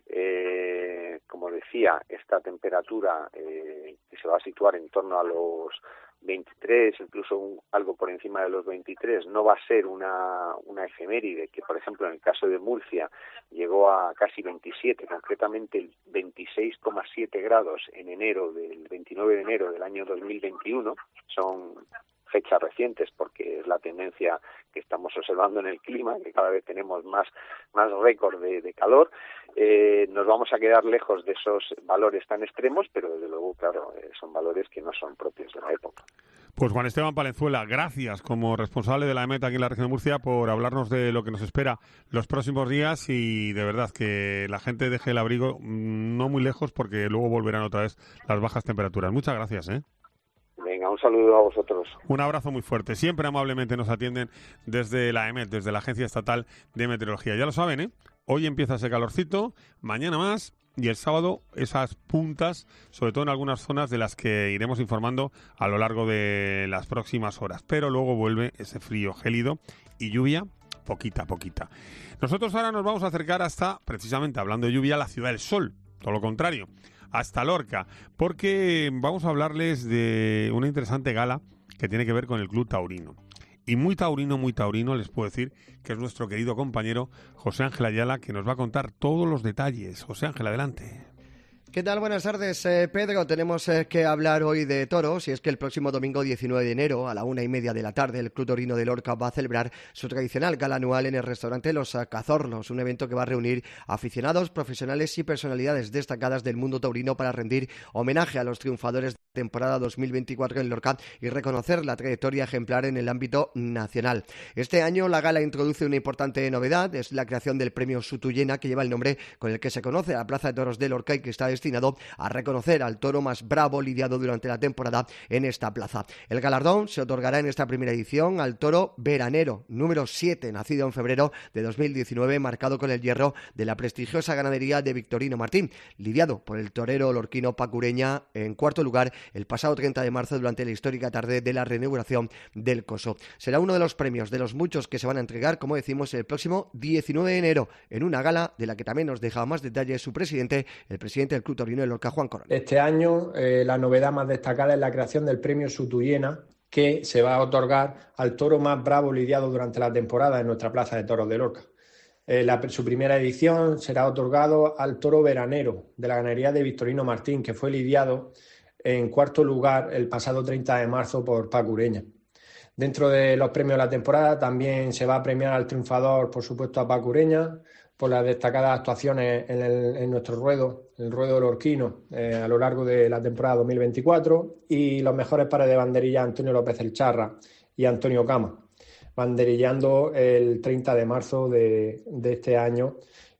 eh, como decía, esta temperatura eh, que se va a situar en torno a los veintitrés, incluso un, algo por encima de los veintitrés, no va a ser una, una efeméride que, por ejemplo, en el caso de Murcia llegó a casi veintisiete, concretamente el veintiséis coma siete grados en enero del veintinueve de enero del año dos mil veintiuno. Son fechas recientes porque es la tendencia que estamos observando en el clima, que cada vez tenemos más más récord de, de calor. Eh, nos vamos a quedar lejos de esos valores tan extremos, pero desde luego, claro, eh, son valores que no son propios de la época. Pues Juan Esteban Palenzuela, gracias como responsable de la EMET aquí en la región de Murcia por hablarnos de lo que nos espera los próximos días y de verdad que la gente deje el abrigo no muy lejos porque luego volverán otra vez las bajas temperaturas. Muchas gracias, ¿eh? Venga, un saludo a vosotros. Un abrazo muy fuerte. Siempre amablemente nos atienden desde la EMET, desde la Agencia Estatal de Meteorología. Ya lo saben, ¿eh? Hoy empieza ese calorcito, mañana más y el sábado esas puntas, sobre todo en algunas zonas de las que iremos informando a lo largo de las próximas horas. Pero luego vuelve ese frío gélido y lluvia poquita a poquita. Nosotros ahora nos vamos a acercar hasta, precisamente hablando de lluvia, la Ciudad del Sol. Todo lo contrario, hasta Lorca, porque vamos a hablarles de una interesante gala que tiene que ver con el Club Taurino. Y muy taurino, muy taurino, les puedo decir que es nuestro querido compañero José Ángel Ayala, que nos va a contar todos los detalles. José Ángel, adelante. ¿Qué tal? Buenas tardes, eh, Pedro. Tenemos eh, que hablar hoy de toros y es que el próximo domingo diecinueve de enero a la una y media de la tarde el Club Taurino de Lorca va a celebrar su tradicional gala anual en el restaurante Los Cazorlos, un evento que va a reunir aficionados, profesionales y personalidades destacadas del mundo taurino para rendir homenaje a los triunfadores de temporada dos mil veinticuatro en Lorca y reconocer la trayectoria ejemplar en el ámbito nacional. Este año la gala introduce una importante novedad, es la creación del premio Sutuyena, que lleva el nombre con el que se conoce a la Plaza de Toros de Lorca y que está destinado a reconocer al toro más bravo lidiado durante la temporada en esta plaza. El galardón se otorgará en esta primera edición al toro Veranero, número siete, nacido en febrero de dos mil diecinueve, marcado con el hierro de la prestigiosa ganadería de Victorino Martín, lidiado por el torero lorquino Paco Ureña en cuarto lugar el pasado treinta de marzo durante la histórica tarde de la reinauguración del Coso. Será uno de los premios de los muchos que se van a entregar, como decimos, el próximo diecinueve de enero, en una gala de la que también nos deja más detalles su presidente, el presidente del Club Taurino de Lorca, Juan Coronel. Este año eh, la novedad más destacada es la creación del premio Sutuyena, que se va a otorgar al toro más bravo lidiado durante la temporada en nuestra Plaza de Toros de Lorca. Eh, la, su primera edición será otorgado al toro Veranero de la ganadería de Victorino Martín, que fue lidiado en cuarto lugar el pasado treinta de marzo por Paco Ureña. Dentro de los premios de la temporada también se va a premiar al triunfador, por supuesto, a Paco Ureña, por las destacadas actuaciones en, el, en nuestro ruedo, el ruedo lorquino, eh, a lo largo de la temporada dos mil veinticuatro, y los mejores pares de banderilla Antonio López El Charra y Antonio Cama, banderillando el treinta de marzo de, de este año,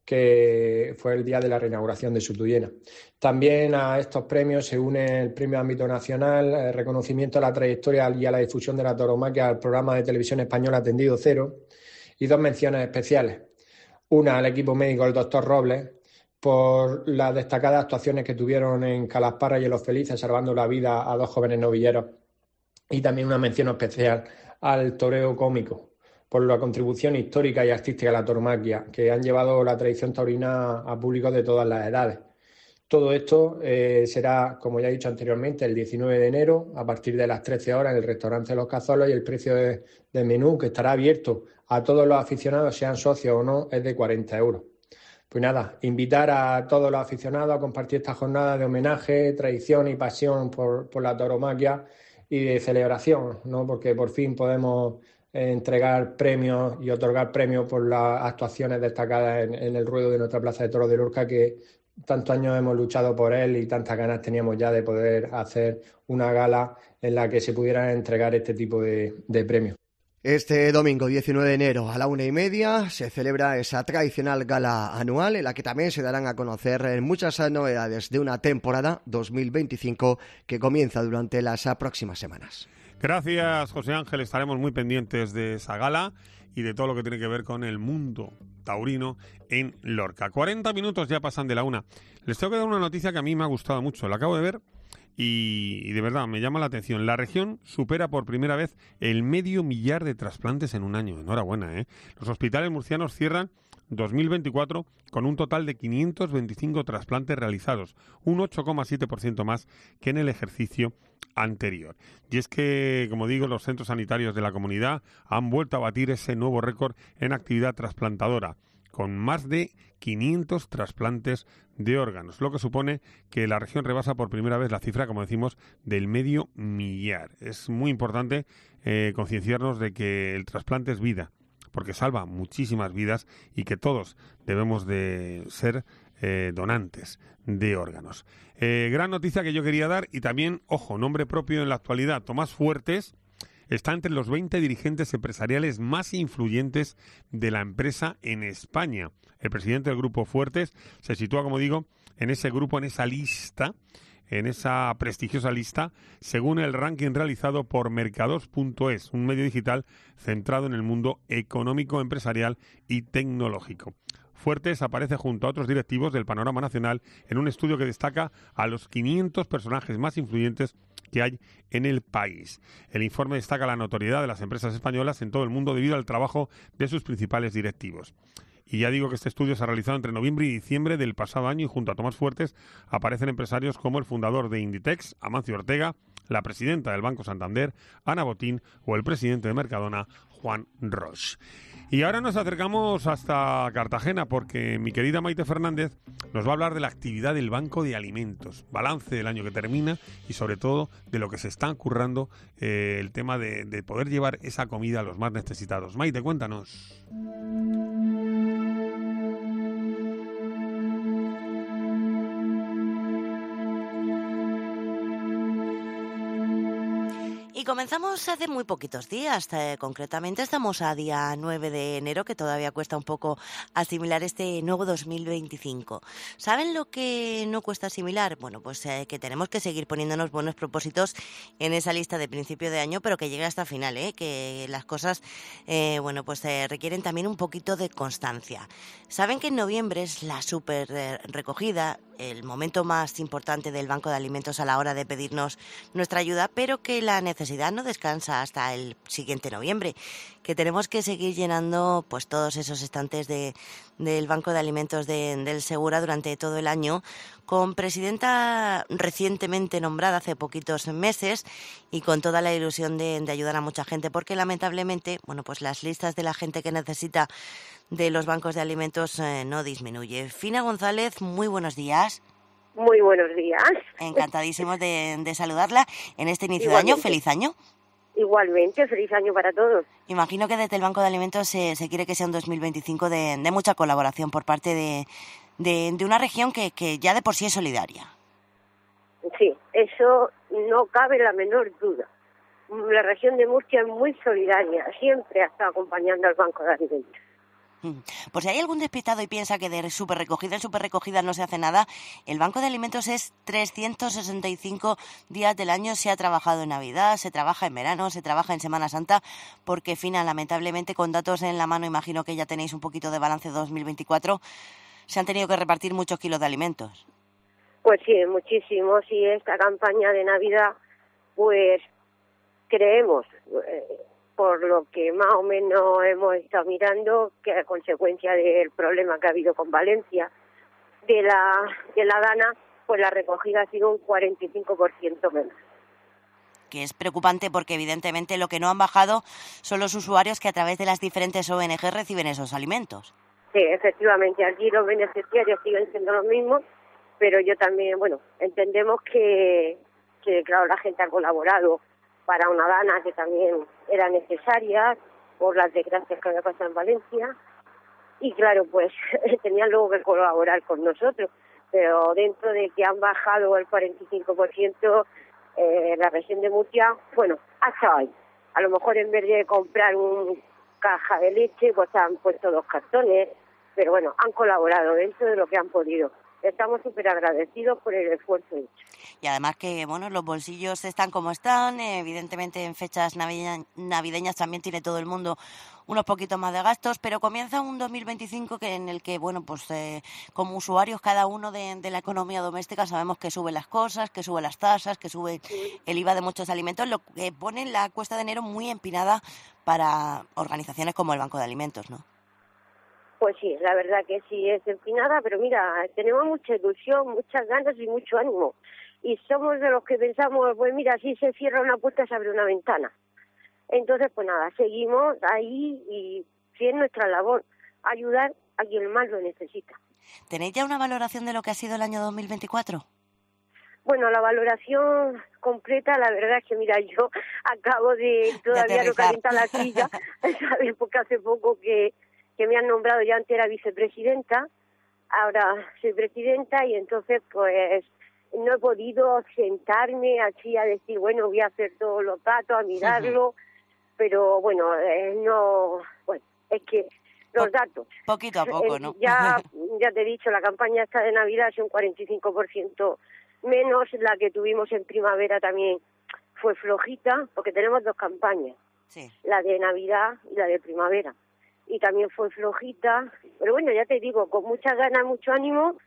que fue el día de la reinauguración de Sutuyena. También a estos premios se une el premio ámbito nacional, el reconocimiento a la trayectoria y a la difusión de la tauromaquia al programa de televisión española Tendido Cero, y dos menciones especiales. Una al equipo médico del doctor Robles, por las destacadas actuaciones que tuvieron en Calasparra y en Los Felices, salvando la vida a dos jóvenes novilleros y también una mención especial al toreo cómico, por la contribución histórica y artística de la tauromaquia, que han llevado la tradición taurina a públicos de todas las edades. Todo esto eh, será, como ya he dicho anteriormente, el diecinueve de enero, a partir de las trece horas, en el restaurante Los Cazolos, y el precio de, de menú, que estará abierto a todos los aficionados, sean socios o no, es de cuarenta euros. Pues nada, invitar a todos los aficionados a compartir esta jornada de homenaje, tradición y pasión por, por la tauromaquia y de celebración, ¿no? Porque por fin podemos eh, entregar premios y otorgar premios por las actuaciones destacadas en, en el ruedo de nuestra Plaza de Toros de Lorca, que tantos años hemos luchado por él y tantas ganas teníamos ya de poder hacer una gala en la que se pudieran entregar este tipo de, de premios. Este domingo diecinueve de enero a la una y media se celebra esa tradicional gala anual en la que también se darán a conocer muchas novedades de una temporada dos mil veinticinco que comienza durante las próximas semanas. Gracias, José Ángel. Estaremos muy pendientes de esa gala y de todo lo que tiene que ver con el mundo taurino en Lorca. cuarenta minutos ya pasan de la una. Les tengo que dar una noticia que a mí me ha gustado mucho. La acabo de ver y, y de verdad me llama la atención. La región supera por primera vez el medio millar de trasplantes en un año. Enhorabuena, ¿eh? Los hospitales murcianos cierran dos mil veinticuatro con un total de quinientos veinticinco trasplantes realizados, un ocho coma siete por ciento más que en el ejercicio anterior. Y es que, como digo, los centros sanitarios de la comunidad han vuelto a batir ese nuevo récord en actividad trasplantadora, con más de quinientos trasplantes de órganos, lo que supone que la región rebasa por primera vez la cifra, como decimos, del medio millar. Es muy importante eh, concienciarnos de que el trasplante es vida, porque salva muchísimas vidas y que todos debemos de ser eh, donantes de órganos. Eh, gran noticia que yo quería dar y también, ojo, nombre propio en la actualidad. Tomás Fuertes está entre los veinte dirigentes empresariales más influyentes de la empresa en España. El presidente del Grupo Fuertes se sitúa, como digo, en ese grupo, en esa lista, en esa prestigiosa lista, según el ranking realizado por Mercados punto es, un medio digital centrado en el mundo económico, empresarial y tecnológico. Fuertes aparece junto a otros directivos del panorama nacional en un estudio que destaca a los quinientos personajes más influyentes que hay en el país. El informe destaca la notoriedad de las empresas españolas en todo el mundo debido al trabajo de sus principales directivos. Y ya digo que este estudio se ha realizado entre noviembre y diciembre del pasado año y junto a Tomás Fuertes aparecen empresarios como el fundador de Inditex, Amancio Ortega, la presidenta del Banco Santander, Ana Botín, o el presidente de Mercadona, Juan Roche. Y ahora nos acercamos hasta Cartagena porque mi querida Maite Fernández nos va a hablar de la actividad del Banco de Alimentos, balance del año que termina y sobre todo de lo que se está currando eh, el tema de, de poder llevar esa comida a los más necesitados. Maite, cuéntanos. Y comenzamos hace muy poquitos días, eh, concretamente estamos a día nueve de enero, que todavía cuesta un poco asimilar este nuevo dos mil veinticinco. ¿Saben lo que no cuesta asimilar? Bueno, pues eh, que tenemos que seguir poniéndonos buenos propósitos en esa lista de principio de año, pero que llegue hasta final, ¿eh? Que las cosas, eh, bueno, pues eh, requieren también un poquito de constancia. ¿Saben que en noviembre es la super eh, recogida, el momento más importante del Banco de Alimentos a la hora de pedirnos nuestra ayuda, pero que la necesidad no descansa hasta el siguiente noviembre, que tenemos que seguir llenando pues todos esos estantes de, del Banco de Alimentos de, del Segura durante todo el año, con presidenta recientemente nombrada hace poquitos meses y con toda la ilusión de, de ayudar a mucha gente, porque lamentablemente, bueno, pues las listas de la gente que necesita de los bancos de alimentos eh, no disminuye. Fina González, muy buenos días. Muy buenos días. Encantadísimos de, de saludarla en este inicio Igualmente. de año. ¡Feliz año! Igualmente, feliz año para todos. Imagino que desde el Banco de Alimentos se, se quiere que sea un dos mil veinticinco de, de mucha colaboración por parte de, de, de una región que, que ya de por sí es solidaria. Sí, eso no cabe la menor duda. La región de Murcia es muy solidaria, siempre ha estado acompañando al Banco de Alimentos. Por si hay algún despistado y piensa que de super recogida en super recogida no se hace nada, el Banco de Alimentos es trescientos sesenta y cinco días del año. Se ha trabajado en Navidad, se trabaja en verano, se trabaja en Semana Santa, porque Fina, lamentablemente, con datos en la mano, imagino que ya tenéis un poquito de balance dos mil veinticuatro, se han tenido que repartir muchos kilos de alimentos. Pues sí, muchísimos, y esta campaña de Navidad, pues creemos, eh, por lo que más o menos hemos estado mirando, que a consecuencia del problema que ha habido con Valencia, de la, de la Dana, pues la recogida ha sido un cuarenta y cinco por ciento menos. Que es preocupante porque evidentemente lo que no han bajado son los usuarios que a través de las diferentes O N G reciben esos alimentos. Sí, efectivamente, aquí los beneficiarios siguen siendo los mismos, pero yo también, bueno, entendemos que, que claro, la gente ha colaborado para una Dana que también era necesaria por las desgracias que había pasado en Valencia, y claro, pues tenían luego que colaborar con nosotros, pero dentro de que han bajado el cuarenta y cinco por ciento, eh, la región de Murcia, bueno, ha estado ahí. A lo mejor en vez de comprar una caja de leche, pues han puesto dos cartones, pero bueno, han colaborado dentro de lo que han podido. Estamos súper agradecidos por el esfuerzo hecho. Y además que, bueno, los bolsillos están como están, eh, evidentemente en fechas navideñas, navideñas también tiene todo el mundo unos poquitos más de gastos, pero comienza un dos mil veinticinco que en el que, bueno, pues eh, como usuarios cada uno de, de la economía doméstica sabemos que suben las cosas, que suben las tasas, que sube el I V A de muchos alimentos, lo que pone la cuesta de enero muy empinada para organizaciones como el Banco de Alimentos, ¿no? Pues sí, la verdad que sí es empinada, pero mira, tenemos mucha ilusión, muchas ganas y mucho ánimo. Y somos de los que pensamos, pues mira, si se cierra una puerta se abre una ventana. Entonces, pues nada, seguimos ahí y sí es nuestra labor, ayudar a quien más lo necesita. ¿Tenéis ya una valoración de lo que ha sido el año dos mil veinticuatro? Bueno, la valoración completa, la verdad es que, mira, yo acabo de todavía no calentar la silla, ¿sabes? Porque hace poco que, que me han nombrado, ya antes era vicepresidenta, ahora soy presidenta, y entonces, pues, no he podido sentarme así a decir, bueno, voy a hacer todos los datos, a mirarlo, uh-huh. pero bueno, eh, no, bueno, es que los po- datos. Poquito a poco, ¿no? Ya, ya te he dicho, la campaña esta de Navidad es un cuarenta y cinco por ciento menos, la que tuvimos en primavera también fue flojita, porque tenemos dos campañas, sí. la de Navidad y la de primavera, y también fue flojita, pero bueno, ya te digo, con muchas ganas, mucho ánimo,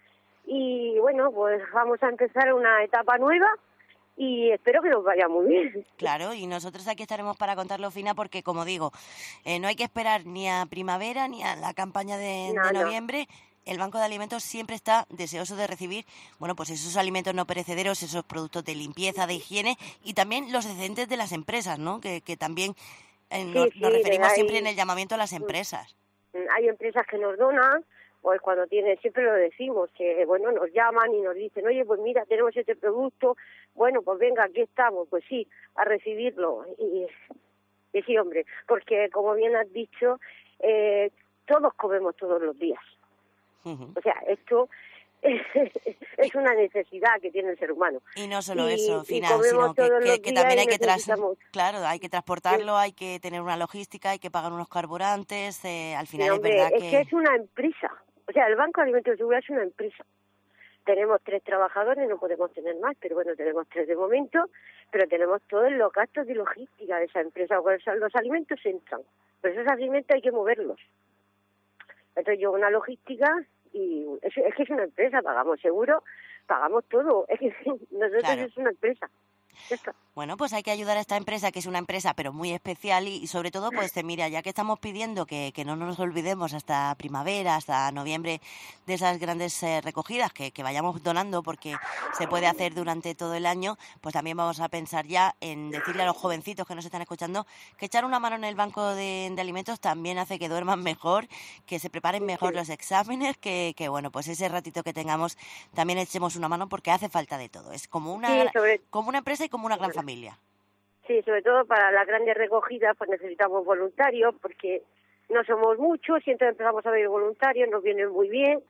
y bueno, pues vamos a empezar una etapa nueva y espero que nos vaya muy bien. Claro, y nosotros aquí estaremos para contarlo, Fina, porque como digo, eh, no hay que esperar ni a primavera ni a la campaña de, no, de no. noviembre. El Banco de Alimentos siempre está deseoso de recibir, bueno, pues esos alimentos no perecederos, esos productos de limpieza, de higiene, y también los excedentes de las empresas, ¿no? Que, que también eh, sí, nos, sí, nos referimos hay, siempre en el llamamiento a las empresas. Hay empresas que nos donan, pues cuando tienen, siempre lo decimos, que bueno, nos llaman y nos dicen, oye, pues mira, tenemos este producto, bueno, pues venga, aquí estamos, pues sí, a recibirlo. Y, y sí, hombre, porque como bien has dicho, eh, todos comemos todos los días. Uh-huh. O sea, esto es, es una necesidad que tiene el ser humano. Y no solo y, eso, Fina, sino que, que, que también hay que tras, claro, hay que transportarlo, sí. Hay que tener una logística, hay que pagar unos carburantes, eh, al final sí, hombre, es verdad es que... que es una empresa. O sea, el Banco de Alimentos y Seguridad es una empresa. Tenemos tres trabajadores, no podemos tener más, pero bueno, tenemos tres de momento, pero tenemos todos los gastos de logística de esa empresa. O sea, los alimentos entran, pero esos alimentos hay que moverlos. Entonces yo una logística y es, es que es una empresa, pagamos seguro, pagamos todo. Es que nosotros claro. Es una empresa. Esto. Bueno, pues hay que ayudar a esta empresa, que es una empresa pero muy especial y, y sobre todo, pues mira, ya que estamos pidiendo que, que no nos olvidemos hasta primavera, hasta noviembre, de esas grandes eh, recogidas, que, que vayamos donando porque se puede hacer durante todo el año, pues también vamos a pensar ya en decirle a los jovencitos que nos están escuchando que echar una mano en el banco de, de alimentos también hace que duerman mejor, que se preparen mejor los exámenes, que, que bueno, pues ese ratito que tengamos también echemos una mano porque hace falta de todo. Es como una, sí, sobre... como una empresa y como una gran familia. Sí, sobre todo para las grandes recogidas pues necesitamos voluntarios porque no somos muchos y entonces empezamos a ver voluntarios, nos vienen muy bien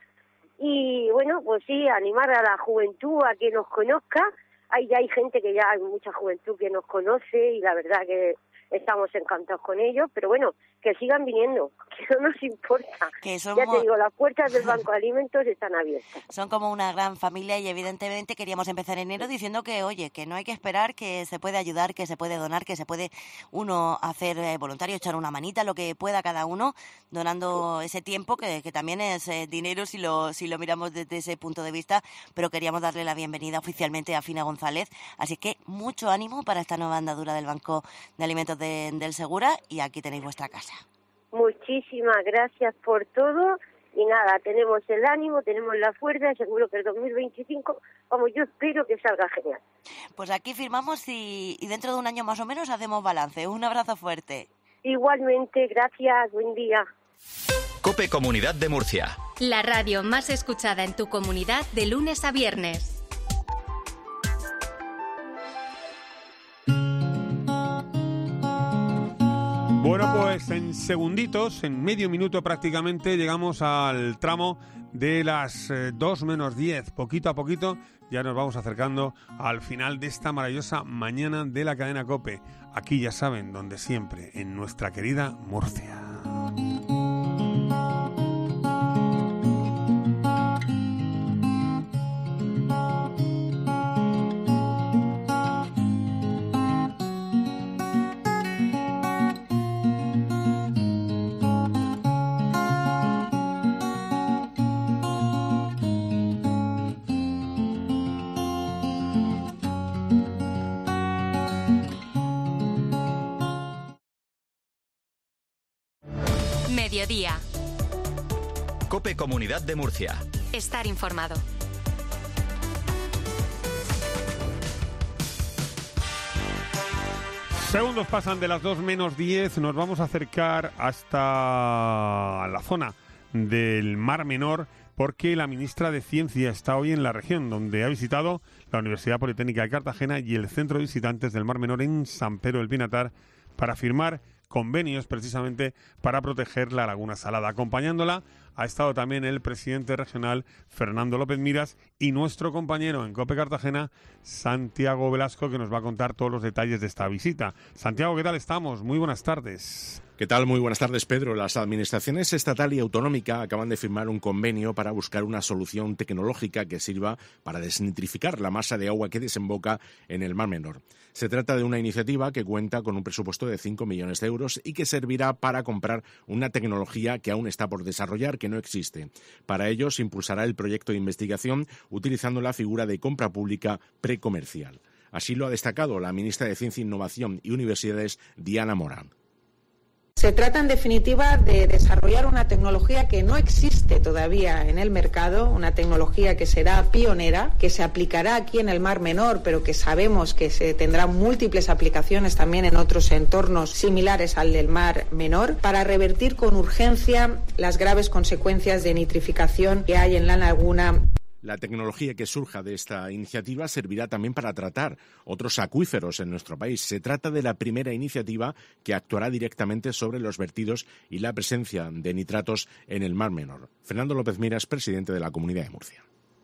y bueno, pues sí, animar a la juventud a que nos conozca. Hay ya hay gente que ya hay mucha juventud que nos conoce y la verdad que estamos encantados con ellos, pero bueno, que sigan viniendo, que no nos importa. Que somos... Ya te digo, las puertas del Banco de Alimentos están abiertas. Son como una gran familia y evidentemente queríamos empezar enero diciendo que, oye, que no hay que esperar, que se puede ayudar, que se puede donar, que se puede uno hacer eh, voluntario, echar una manita, lo que pueda cada uno, donando ese tiempo, que, que también es eh, dinero si lo, si lo miramos desde ese punto de vista, pero queríamos darle la bienvenida oficialmente a Fina González. Así que mucho ánimo para esta nueva andadura del Banco de Alimentos de, del Segura, y aquí tenéis vuestra casa. Muchísimas gracias por todo y nada, tenemos el ánimo, tenemos la fuerza, seguro que el dos mil veinticinco, vamos, yo espero que salga genial. Pues aquí firmamos y, y dentro de un año más o menos hacemos balance. Un abrazo fuerte. Igualmente, gracias, buen día. COPE Comunidad de Murcia. La radio más escuchada en tu comunidad de lunes a viernes. Bueno, pues en segunditos, en medio minuto prácticamente, llegamos al tramo de las eh, dos menos diez. Poquito a poquito ya nos vamos acercando al final de esta maravillosa mañana de la cadena COPE. Aquí, ya saben, donde siempre, en nuestra querida Murcia. Mediodía. COPE Comunidad de Murcia. Estar informado. Segundos pasan de las dos menos diez. Nos vamos a acercar hasta la zona del Mar Menor, porque la ministra de Ciencia está hoy en la región, donde ha visitado la Universidad Politécnica de Cartagena y el Centro de Visitantes del Mar Menor en San Pedro del Pinatar para firmar convenios precisamente para proteger la laguna salada. Acompañándola ha estado también el presidente regional Fernando López Miras y nuestro compañero en COPE Cartagena, Santiago Velasco, que nos va a contar todos los detalles de esta visita. Santiago, ¿qué tal estamos? Muy buenas tardes. ¿Qué tal? Muy buenas tardes, Pedro. Las administraciones estatal y autonómica acaban de firmar un convenio para buscar una solución tecnológica que sirva para desnitrificar la masa de agua que desemboca en el Mar Menor. Se trata de una iniciativa que cuenta con un presupuesto de cinco millones de euros y que servirá para comprar una tecnología que aún está por desarrollar, que no existe. Para ello se impulsará el proyecto de investigación utilizando la figura de compra pública precomercial. Así lo ha destacado la ministra de Ciencia, Innovación y Universidades, Diana Morán. Se trata, en definitiva, de desarrollar una tecnología que no existe todavía en el mercado, una tecnología que será pionera, que se aplicará aquí en el Mar Menor, pero que sabemos que se tendrá múltiples aplicaciones también en otros entornos similares al del Mar Menor, para revertir con urgencia las graves consecuencias de nitrificación que hay en la laguna. La tecnología que surja de esta iniciativa servirá también para tratar otros acuíferos en nuestro país. Se trata de la primera iniciativa que actuará directamente sobre los vertidos y la presencia de nitratos en el Mar Menor. Fernando López Miras, presidente de la Comunidad de Murcia.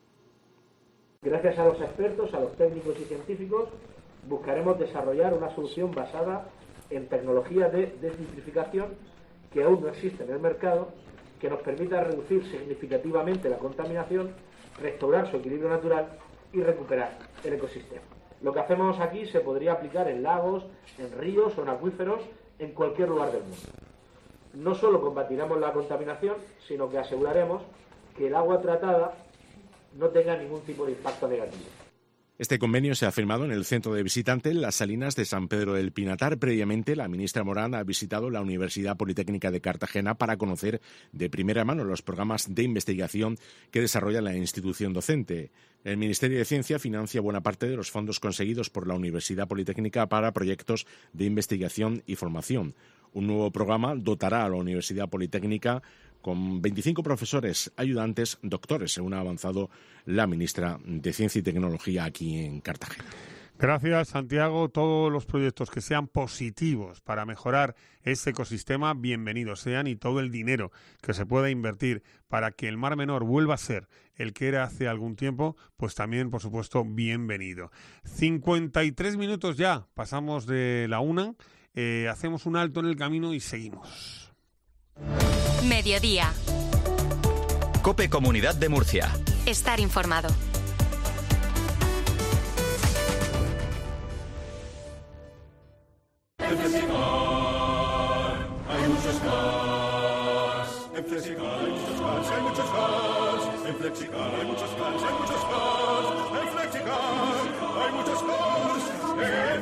Gracias a los expertos, a los técnicos y científicos, buscaremos desarrollar una solución basada en tecnología de desnitrificación que aún no existe en el mercado, que nos permita reducir significativamente la contaminación, restaurar su equilibrio natural y recuperar el ecosistema. Lo que hacemos aquí se podría aplicar en lagos, en ríos o en acuíferos en cualquier lugar del mundo. No solo combatiremos la contaminación, sino que aseguraremos que el agua tratada no tenga ningún tipo de impacto negativo. Este convenio se ha firmado en el Centro de Visitantes Las Salinas de San Pedro del Pinatar. Previamente, la ministra Morán ha visitado la Universidad Politécnica de Cartagena para conocer de primera mano los programas de investigación que desarrolla la institución docente. El Ministerio de Ciencia financia buena parte de los fondos conseguidos por la Universidad Politécnica para proyectos de investigación y formación. Un nuevo programa dotará a la Universidad Politécnica con veinticinco profesores ayudantes, doctores, según ha avanzado la ministra de Ciencia y Tecnología aquí en Cartagena. Gracias, Santiago. Todos los proyectos que sean positivos para mejorar ese ecosistema, bienvenidos sean, y todo el dinero que se pueda invertir para que el Mar Menor vuelva a ser el que era hace algún tiempo, pues también, por supuesto, bienvenido. cincuenta y tres minutos ya, pasamos de la una, eh, hacemos un alto en el camino y seguimos. Mediodía. COPE Comunidad de Murcia. Estar informado. En Flexicar hay muchos cars. En Flexicar hay muchos cars, hay muchos cars. En Flexicar hay muchos cars, hay muchos cars. En Flexicar hay muchos cars.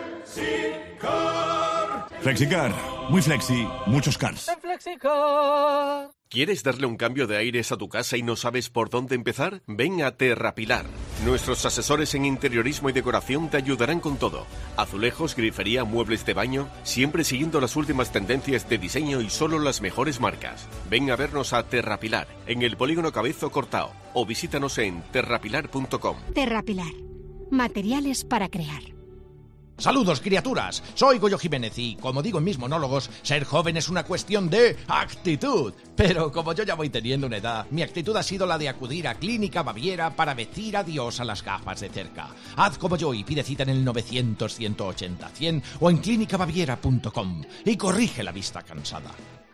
En Flexicar. Flexicar, muy flexi, muchos cars. En Flexicar. ¿Quieres darle un cambio de aires a tu casa y no sabes por dónde empezar? Ven a Terrapilar. Nuestros asesores en interiorismo y decoración te ayudarán con todo. Azulejos, grifería, muebles de baño, siempre siguiendo las últimas tendencias de diseño y solo las mejores marcas. Ven a vernos a Terrapilar, en el Polígono Cabezo Cortao, o visítanos en terrapilar punto com. Terrapilar. Materiales para crear. Saludos, criaturas. Soy Goyo Jiménez y, como digo en mis monólogos, ser joven es una cuestión de actitud. Pero como yo ya voy teniendo una edad, mi actitud ha sido la de acudir a Clínica Baviera para decir adiós a las gafas de cerca. Haz como yo y pide cita en el novecientos, ciento ochenta, cien o en clínica baviera punto com y corrige la vista cansada.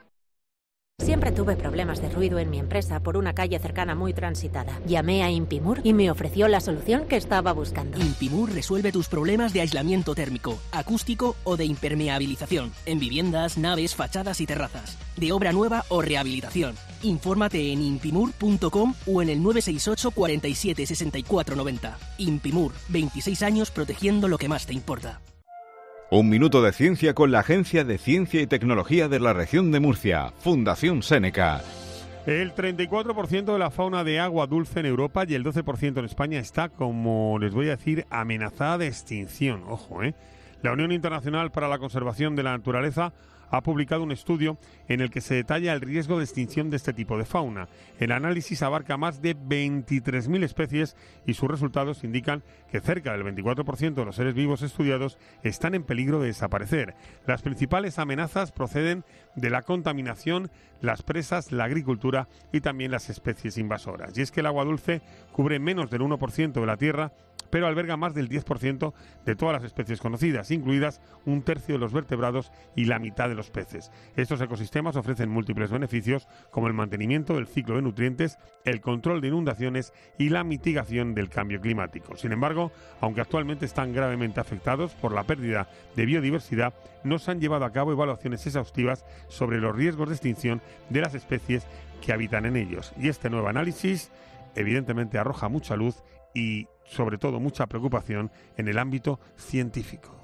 Siempre tuve problemas de ruido en mi empresa por una calle cercana muy transitada. Llamé a Impimur y me ofreció la solución que estaba buscando. Impimur resuelve tus problemas de aislamiento térmico, acústico o de impermeabilización en viviendas, naves, fachadas y terrazas, de obra nueva o rehabilitación. Infórmate en impimur punto com o en el nueve seis ocho, cuarenta y siete, sesenta y cuatro noventa. Impimur, veintiséis años protegiendo lo que más te importa. Un minuto de ciencia con la Agencia de Ciencia y Tecnología de la Región de Murcia, Fundación Seneca. El treinta y cuatro por ciento de la fauna de agua dulce en Europa y el doce por ciento en España está, como les voy a decir, amenazada de extinción. Ojo, ¿eh? La Unión Internacional para la Conservación de la Naturaleza ha publicado un estudio en el que se detalla el riesgo de extinción de este tipo de fauna. El análisis abarca más de veintitrés mil especies y sus resultados indican que cerca del veinticuatro por ciento de los seres vivos estudiados están en peligro de desaparecer. Las principales amenazas proceden de la contaminación, las presas, la agricultura y también las especies invasoras. Y es que el agua dulce cubre menos del uno por ciento de la tierra, pero alberga más del diez por ciento de todas las especies conocidas, incluidas un tercio de los vertebrados y la mitad de los peces. Estos ecosistemas ofrecen múltiples beneficios, como el mantenimiento del ciclo de nutrientes, el control de inundaciones y la mitigación del cambio climático. Sin embargo, aunque actualmente están gravemente afectados por la pérdida de biodiversidad, no se han llevado a cabo evaluaciones exhaustivas sobre los riesgos de extinción de las especies que habitan en ellos. Y este nuevo análisis, evidentemente, arroja mucha luz y, sobre todo, mucha preocupación en el ámbito científico.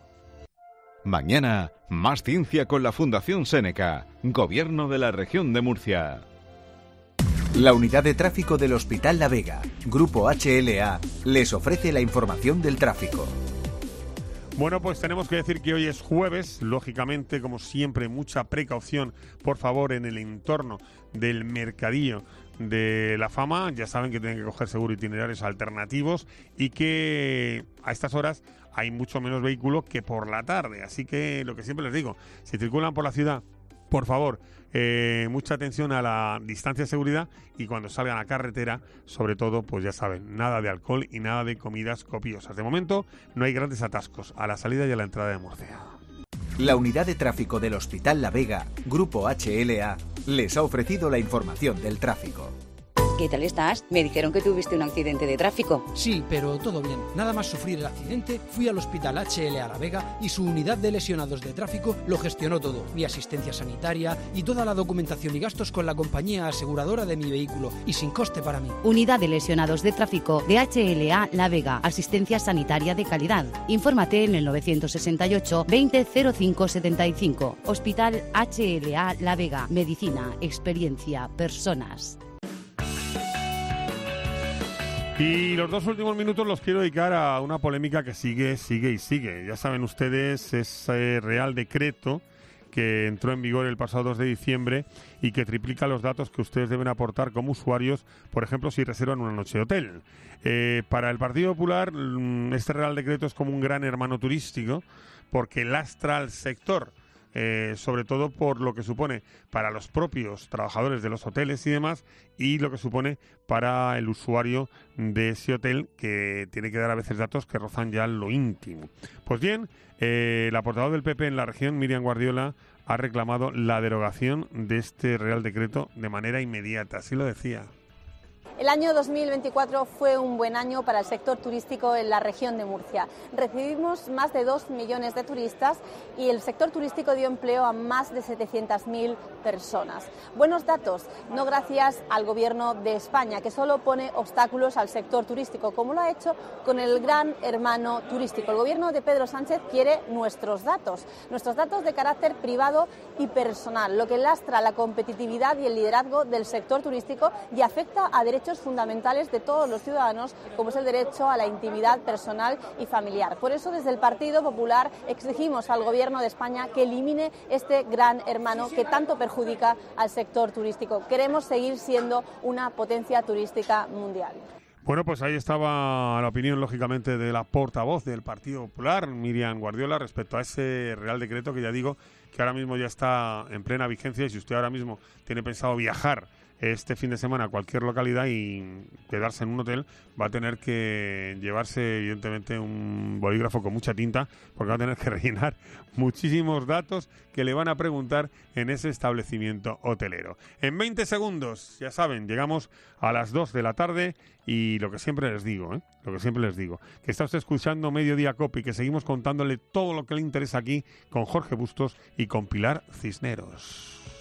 Mañana, más ciencia con la Fundación Seneca, Gobierno de la Región de Murcia. La unidad de tráfico del Hospital La Vega, Grupo H L A, les ofrece la información del tráfico. Bueno, pues tenemos que decir que hoy es jueves, lógicamente, como siempre, mucha precaución, por favor, en el entorno del mercadillo de la Fama. Ya saben que tienen que coger seguro itinerarios alternativos y que a estas horas hay mucho menos vehículo que por la tarde. Así que lo que siempre les digo, si circulan por la ciudad, por favor, eh, mucha atención a la distancia de seguridad y cuando salgan a carretera, sobre todo, pues ya saben, nada de alcohol y nada de comidas copiosas. De momento, no hay grandes atascos a la salida y a la entrada de Murcia. La unidad de tráfico del Hospital La Vega, Grupo H L A, les ha ofrecido la información del tráfico. ¿Qué tal estás? Me dijeron que tuviste un accidente de tráfico. Sí, pero todo bien. Nada más sufrir el accidente, fui al Hospital H L A La Vega y su unidad de lesionados de tráfico lo gestionó todo. Mi asistencia sanitaria y toda la documentación y gastos con la compañía aseguradora de mi vehículo y sin coste para mí. Unidad de lesionados de tráfico de H L A La Vega. Asistencia sanitaria de calidad. Infórmate en el novecientos sesenta y ocho, veinte, cero cinco setenta y cinco. Hospital H L A La Vega. Medicina, experiencia, personas. Y los dos últimos minutos los quiero dedicar a una polémica que sigue, sigue y sigue. Ya saben ustedes, ese Real Decreto que entró en vigor el pasado dos de diciembre y que triplica los datos que ustedes deben aportar como usuarios, por ejemplo, si reservan una noche de hotel. Eh, para el Partido Popular, este Real Decreto es como un gran hermano turístico porque lastra al sector eh, sobre todo por lo que supone para los propios trabajadores de los hoteles y demás, y lo que supone para el usuario de ese hotel, que tiene que dar a veces datos que rozan ya lo íntimo. Pues bien, eh, la portavoz del P P en la región, Miriam Guardiola, ha reclamado la derogación de este Real Decreto de manera inmediata, así lo decía. El año dos mil veinticuatro fue un buen año para el sector turístico en la región de Murcia. Recibimos más de dos millones de turistas y el sector turístico dio empleo a más de setecientas mil personas. Buenos datos, no gracias al Gobierno de España, que solo pone obstáculos al sector turístico, como lo ha hecho con el Gran Hermano turístico. El Gobierno de Pedro Sánchez quiere nuestros datos, nuestros datos de carácter privado y personal, lo que lastra la competitividad y el liderazgo del sector turístico y afecta a derechos fundamentales de todos los ciudadanos, como es el derecho a la intimidad personal y familiar. Por eso, desde el Partido Popular exigimos al Gobierno de España que elimine este Gran Hermano que tanto perjudica al sector turístico. Queremos seguir siendo una potencia turística mundial. Bueno, pues ahí estaba la opinión, lógicamente, de la portavoz del Partido Popular, Miriam Guardiola, respecto a ese Real Decreto que ya digo que ahora mismo ya está en plena vigencia, y si usted ahora mismo tiene pensado viajar este fin de semana a cualquier localidad y quedarse en un hotel, va a tener que llevarse evidentemente un bolígrafo con mucha tinta, porque va a tener que rellenar muchísimos datos que le van a preguntar en ese establecimiento hotelero. En veinte segundos, ya saben, llegamos a las dos de la tarde y lo que siempre les digo, ¿eh? lo que siempre les digo, que está usted escuchando Mediodía Cope, que seguimos contándole todo lo que le interesa aquí con Jorge Bustos y con Pilar Cisneros.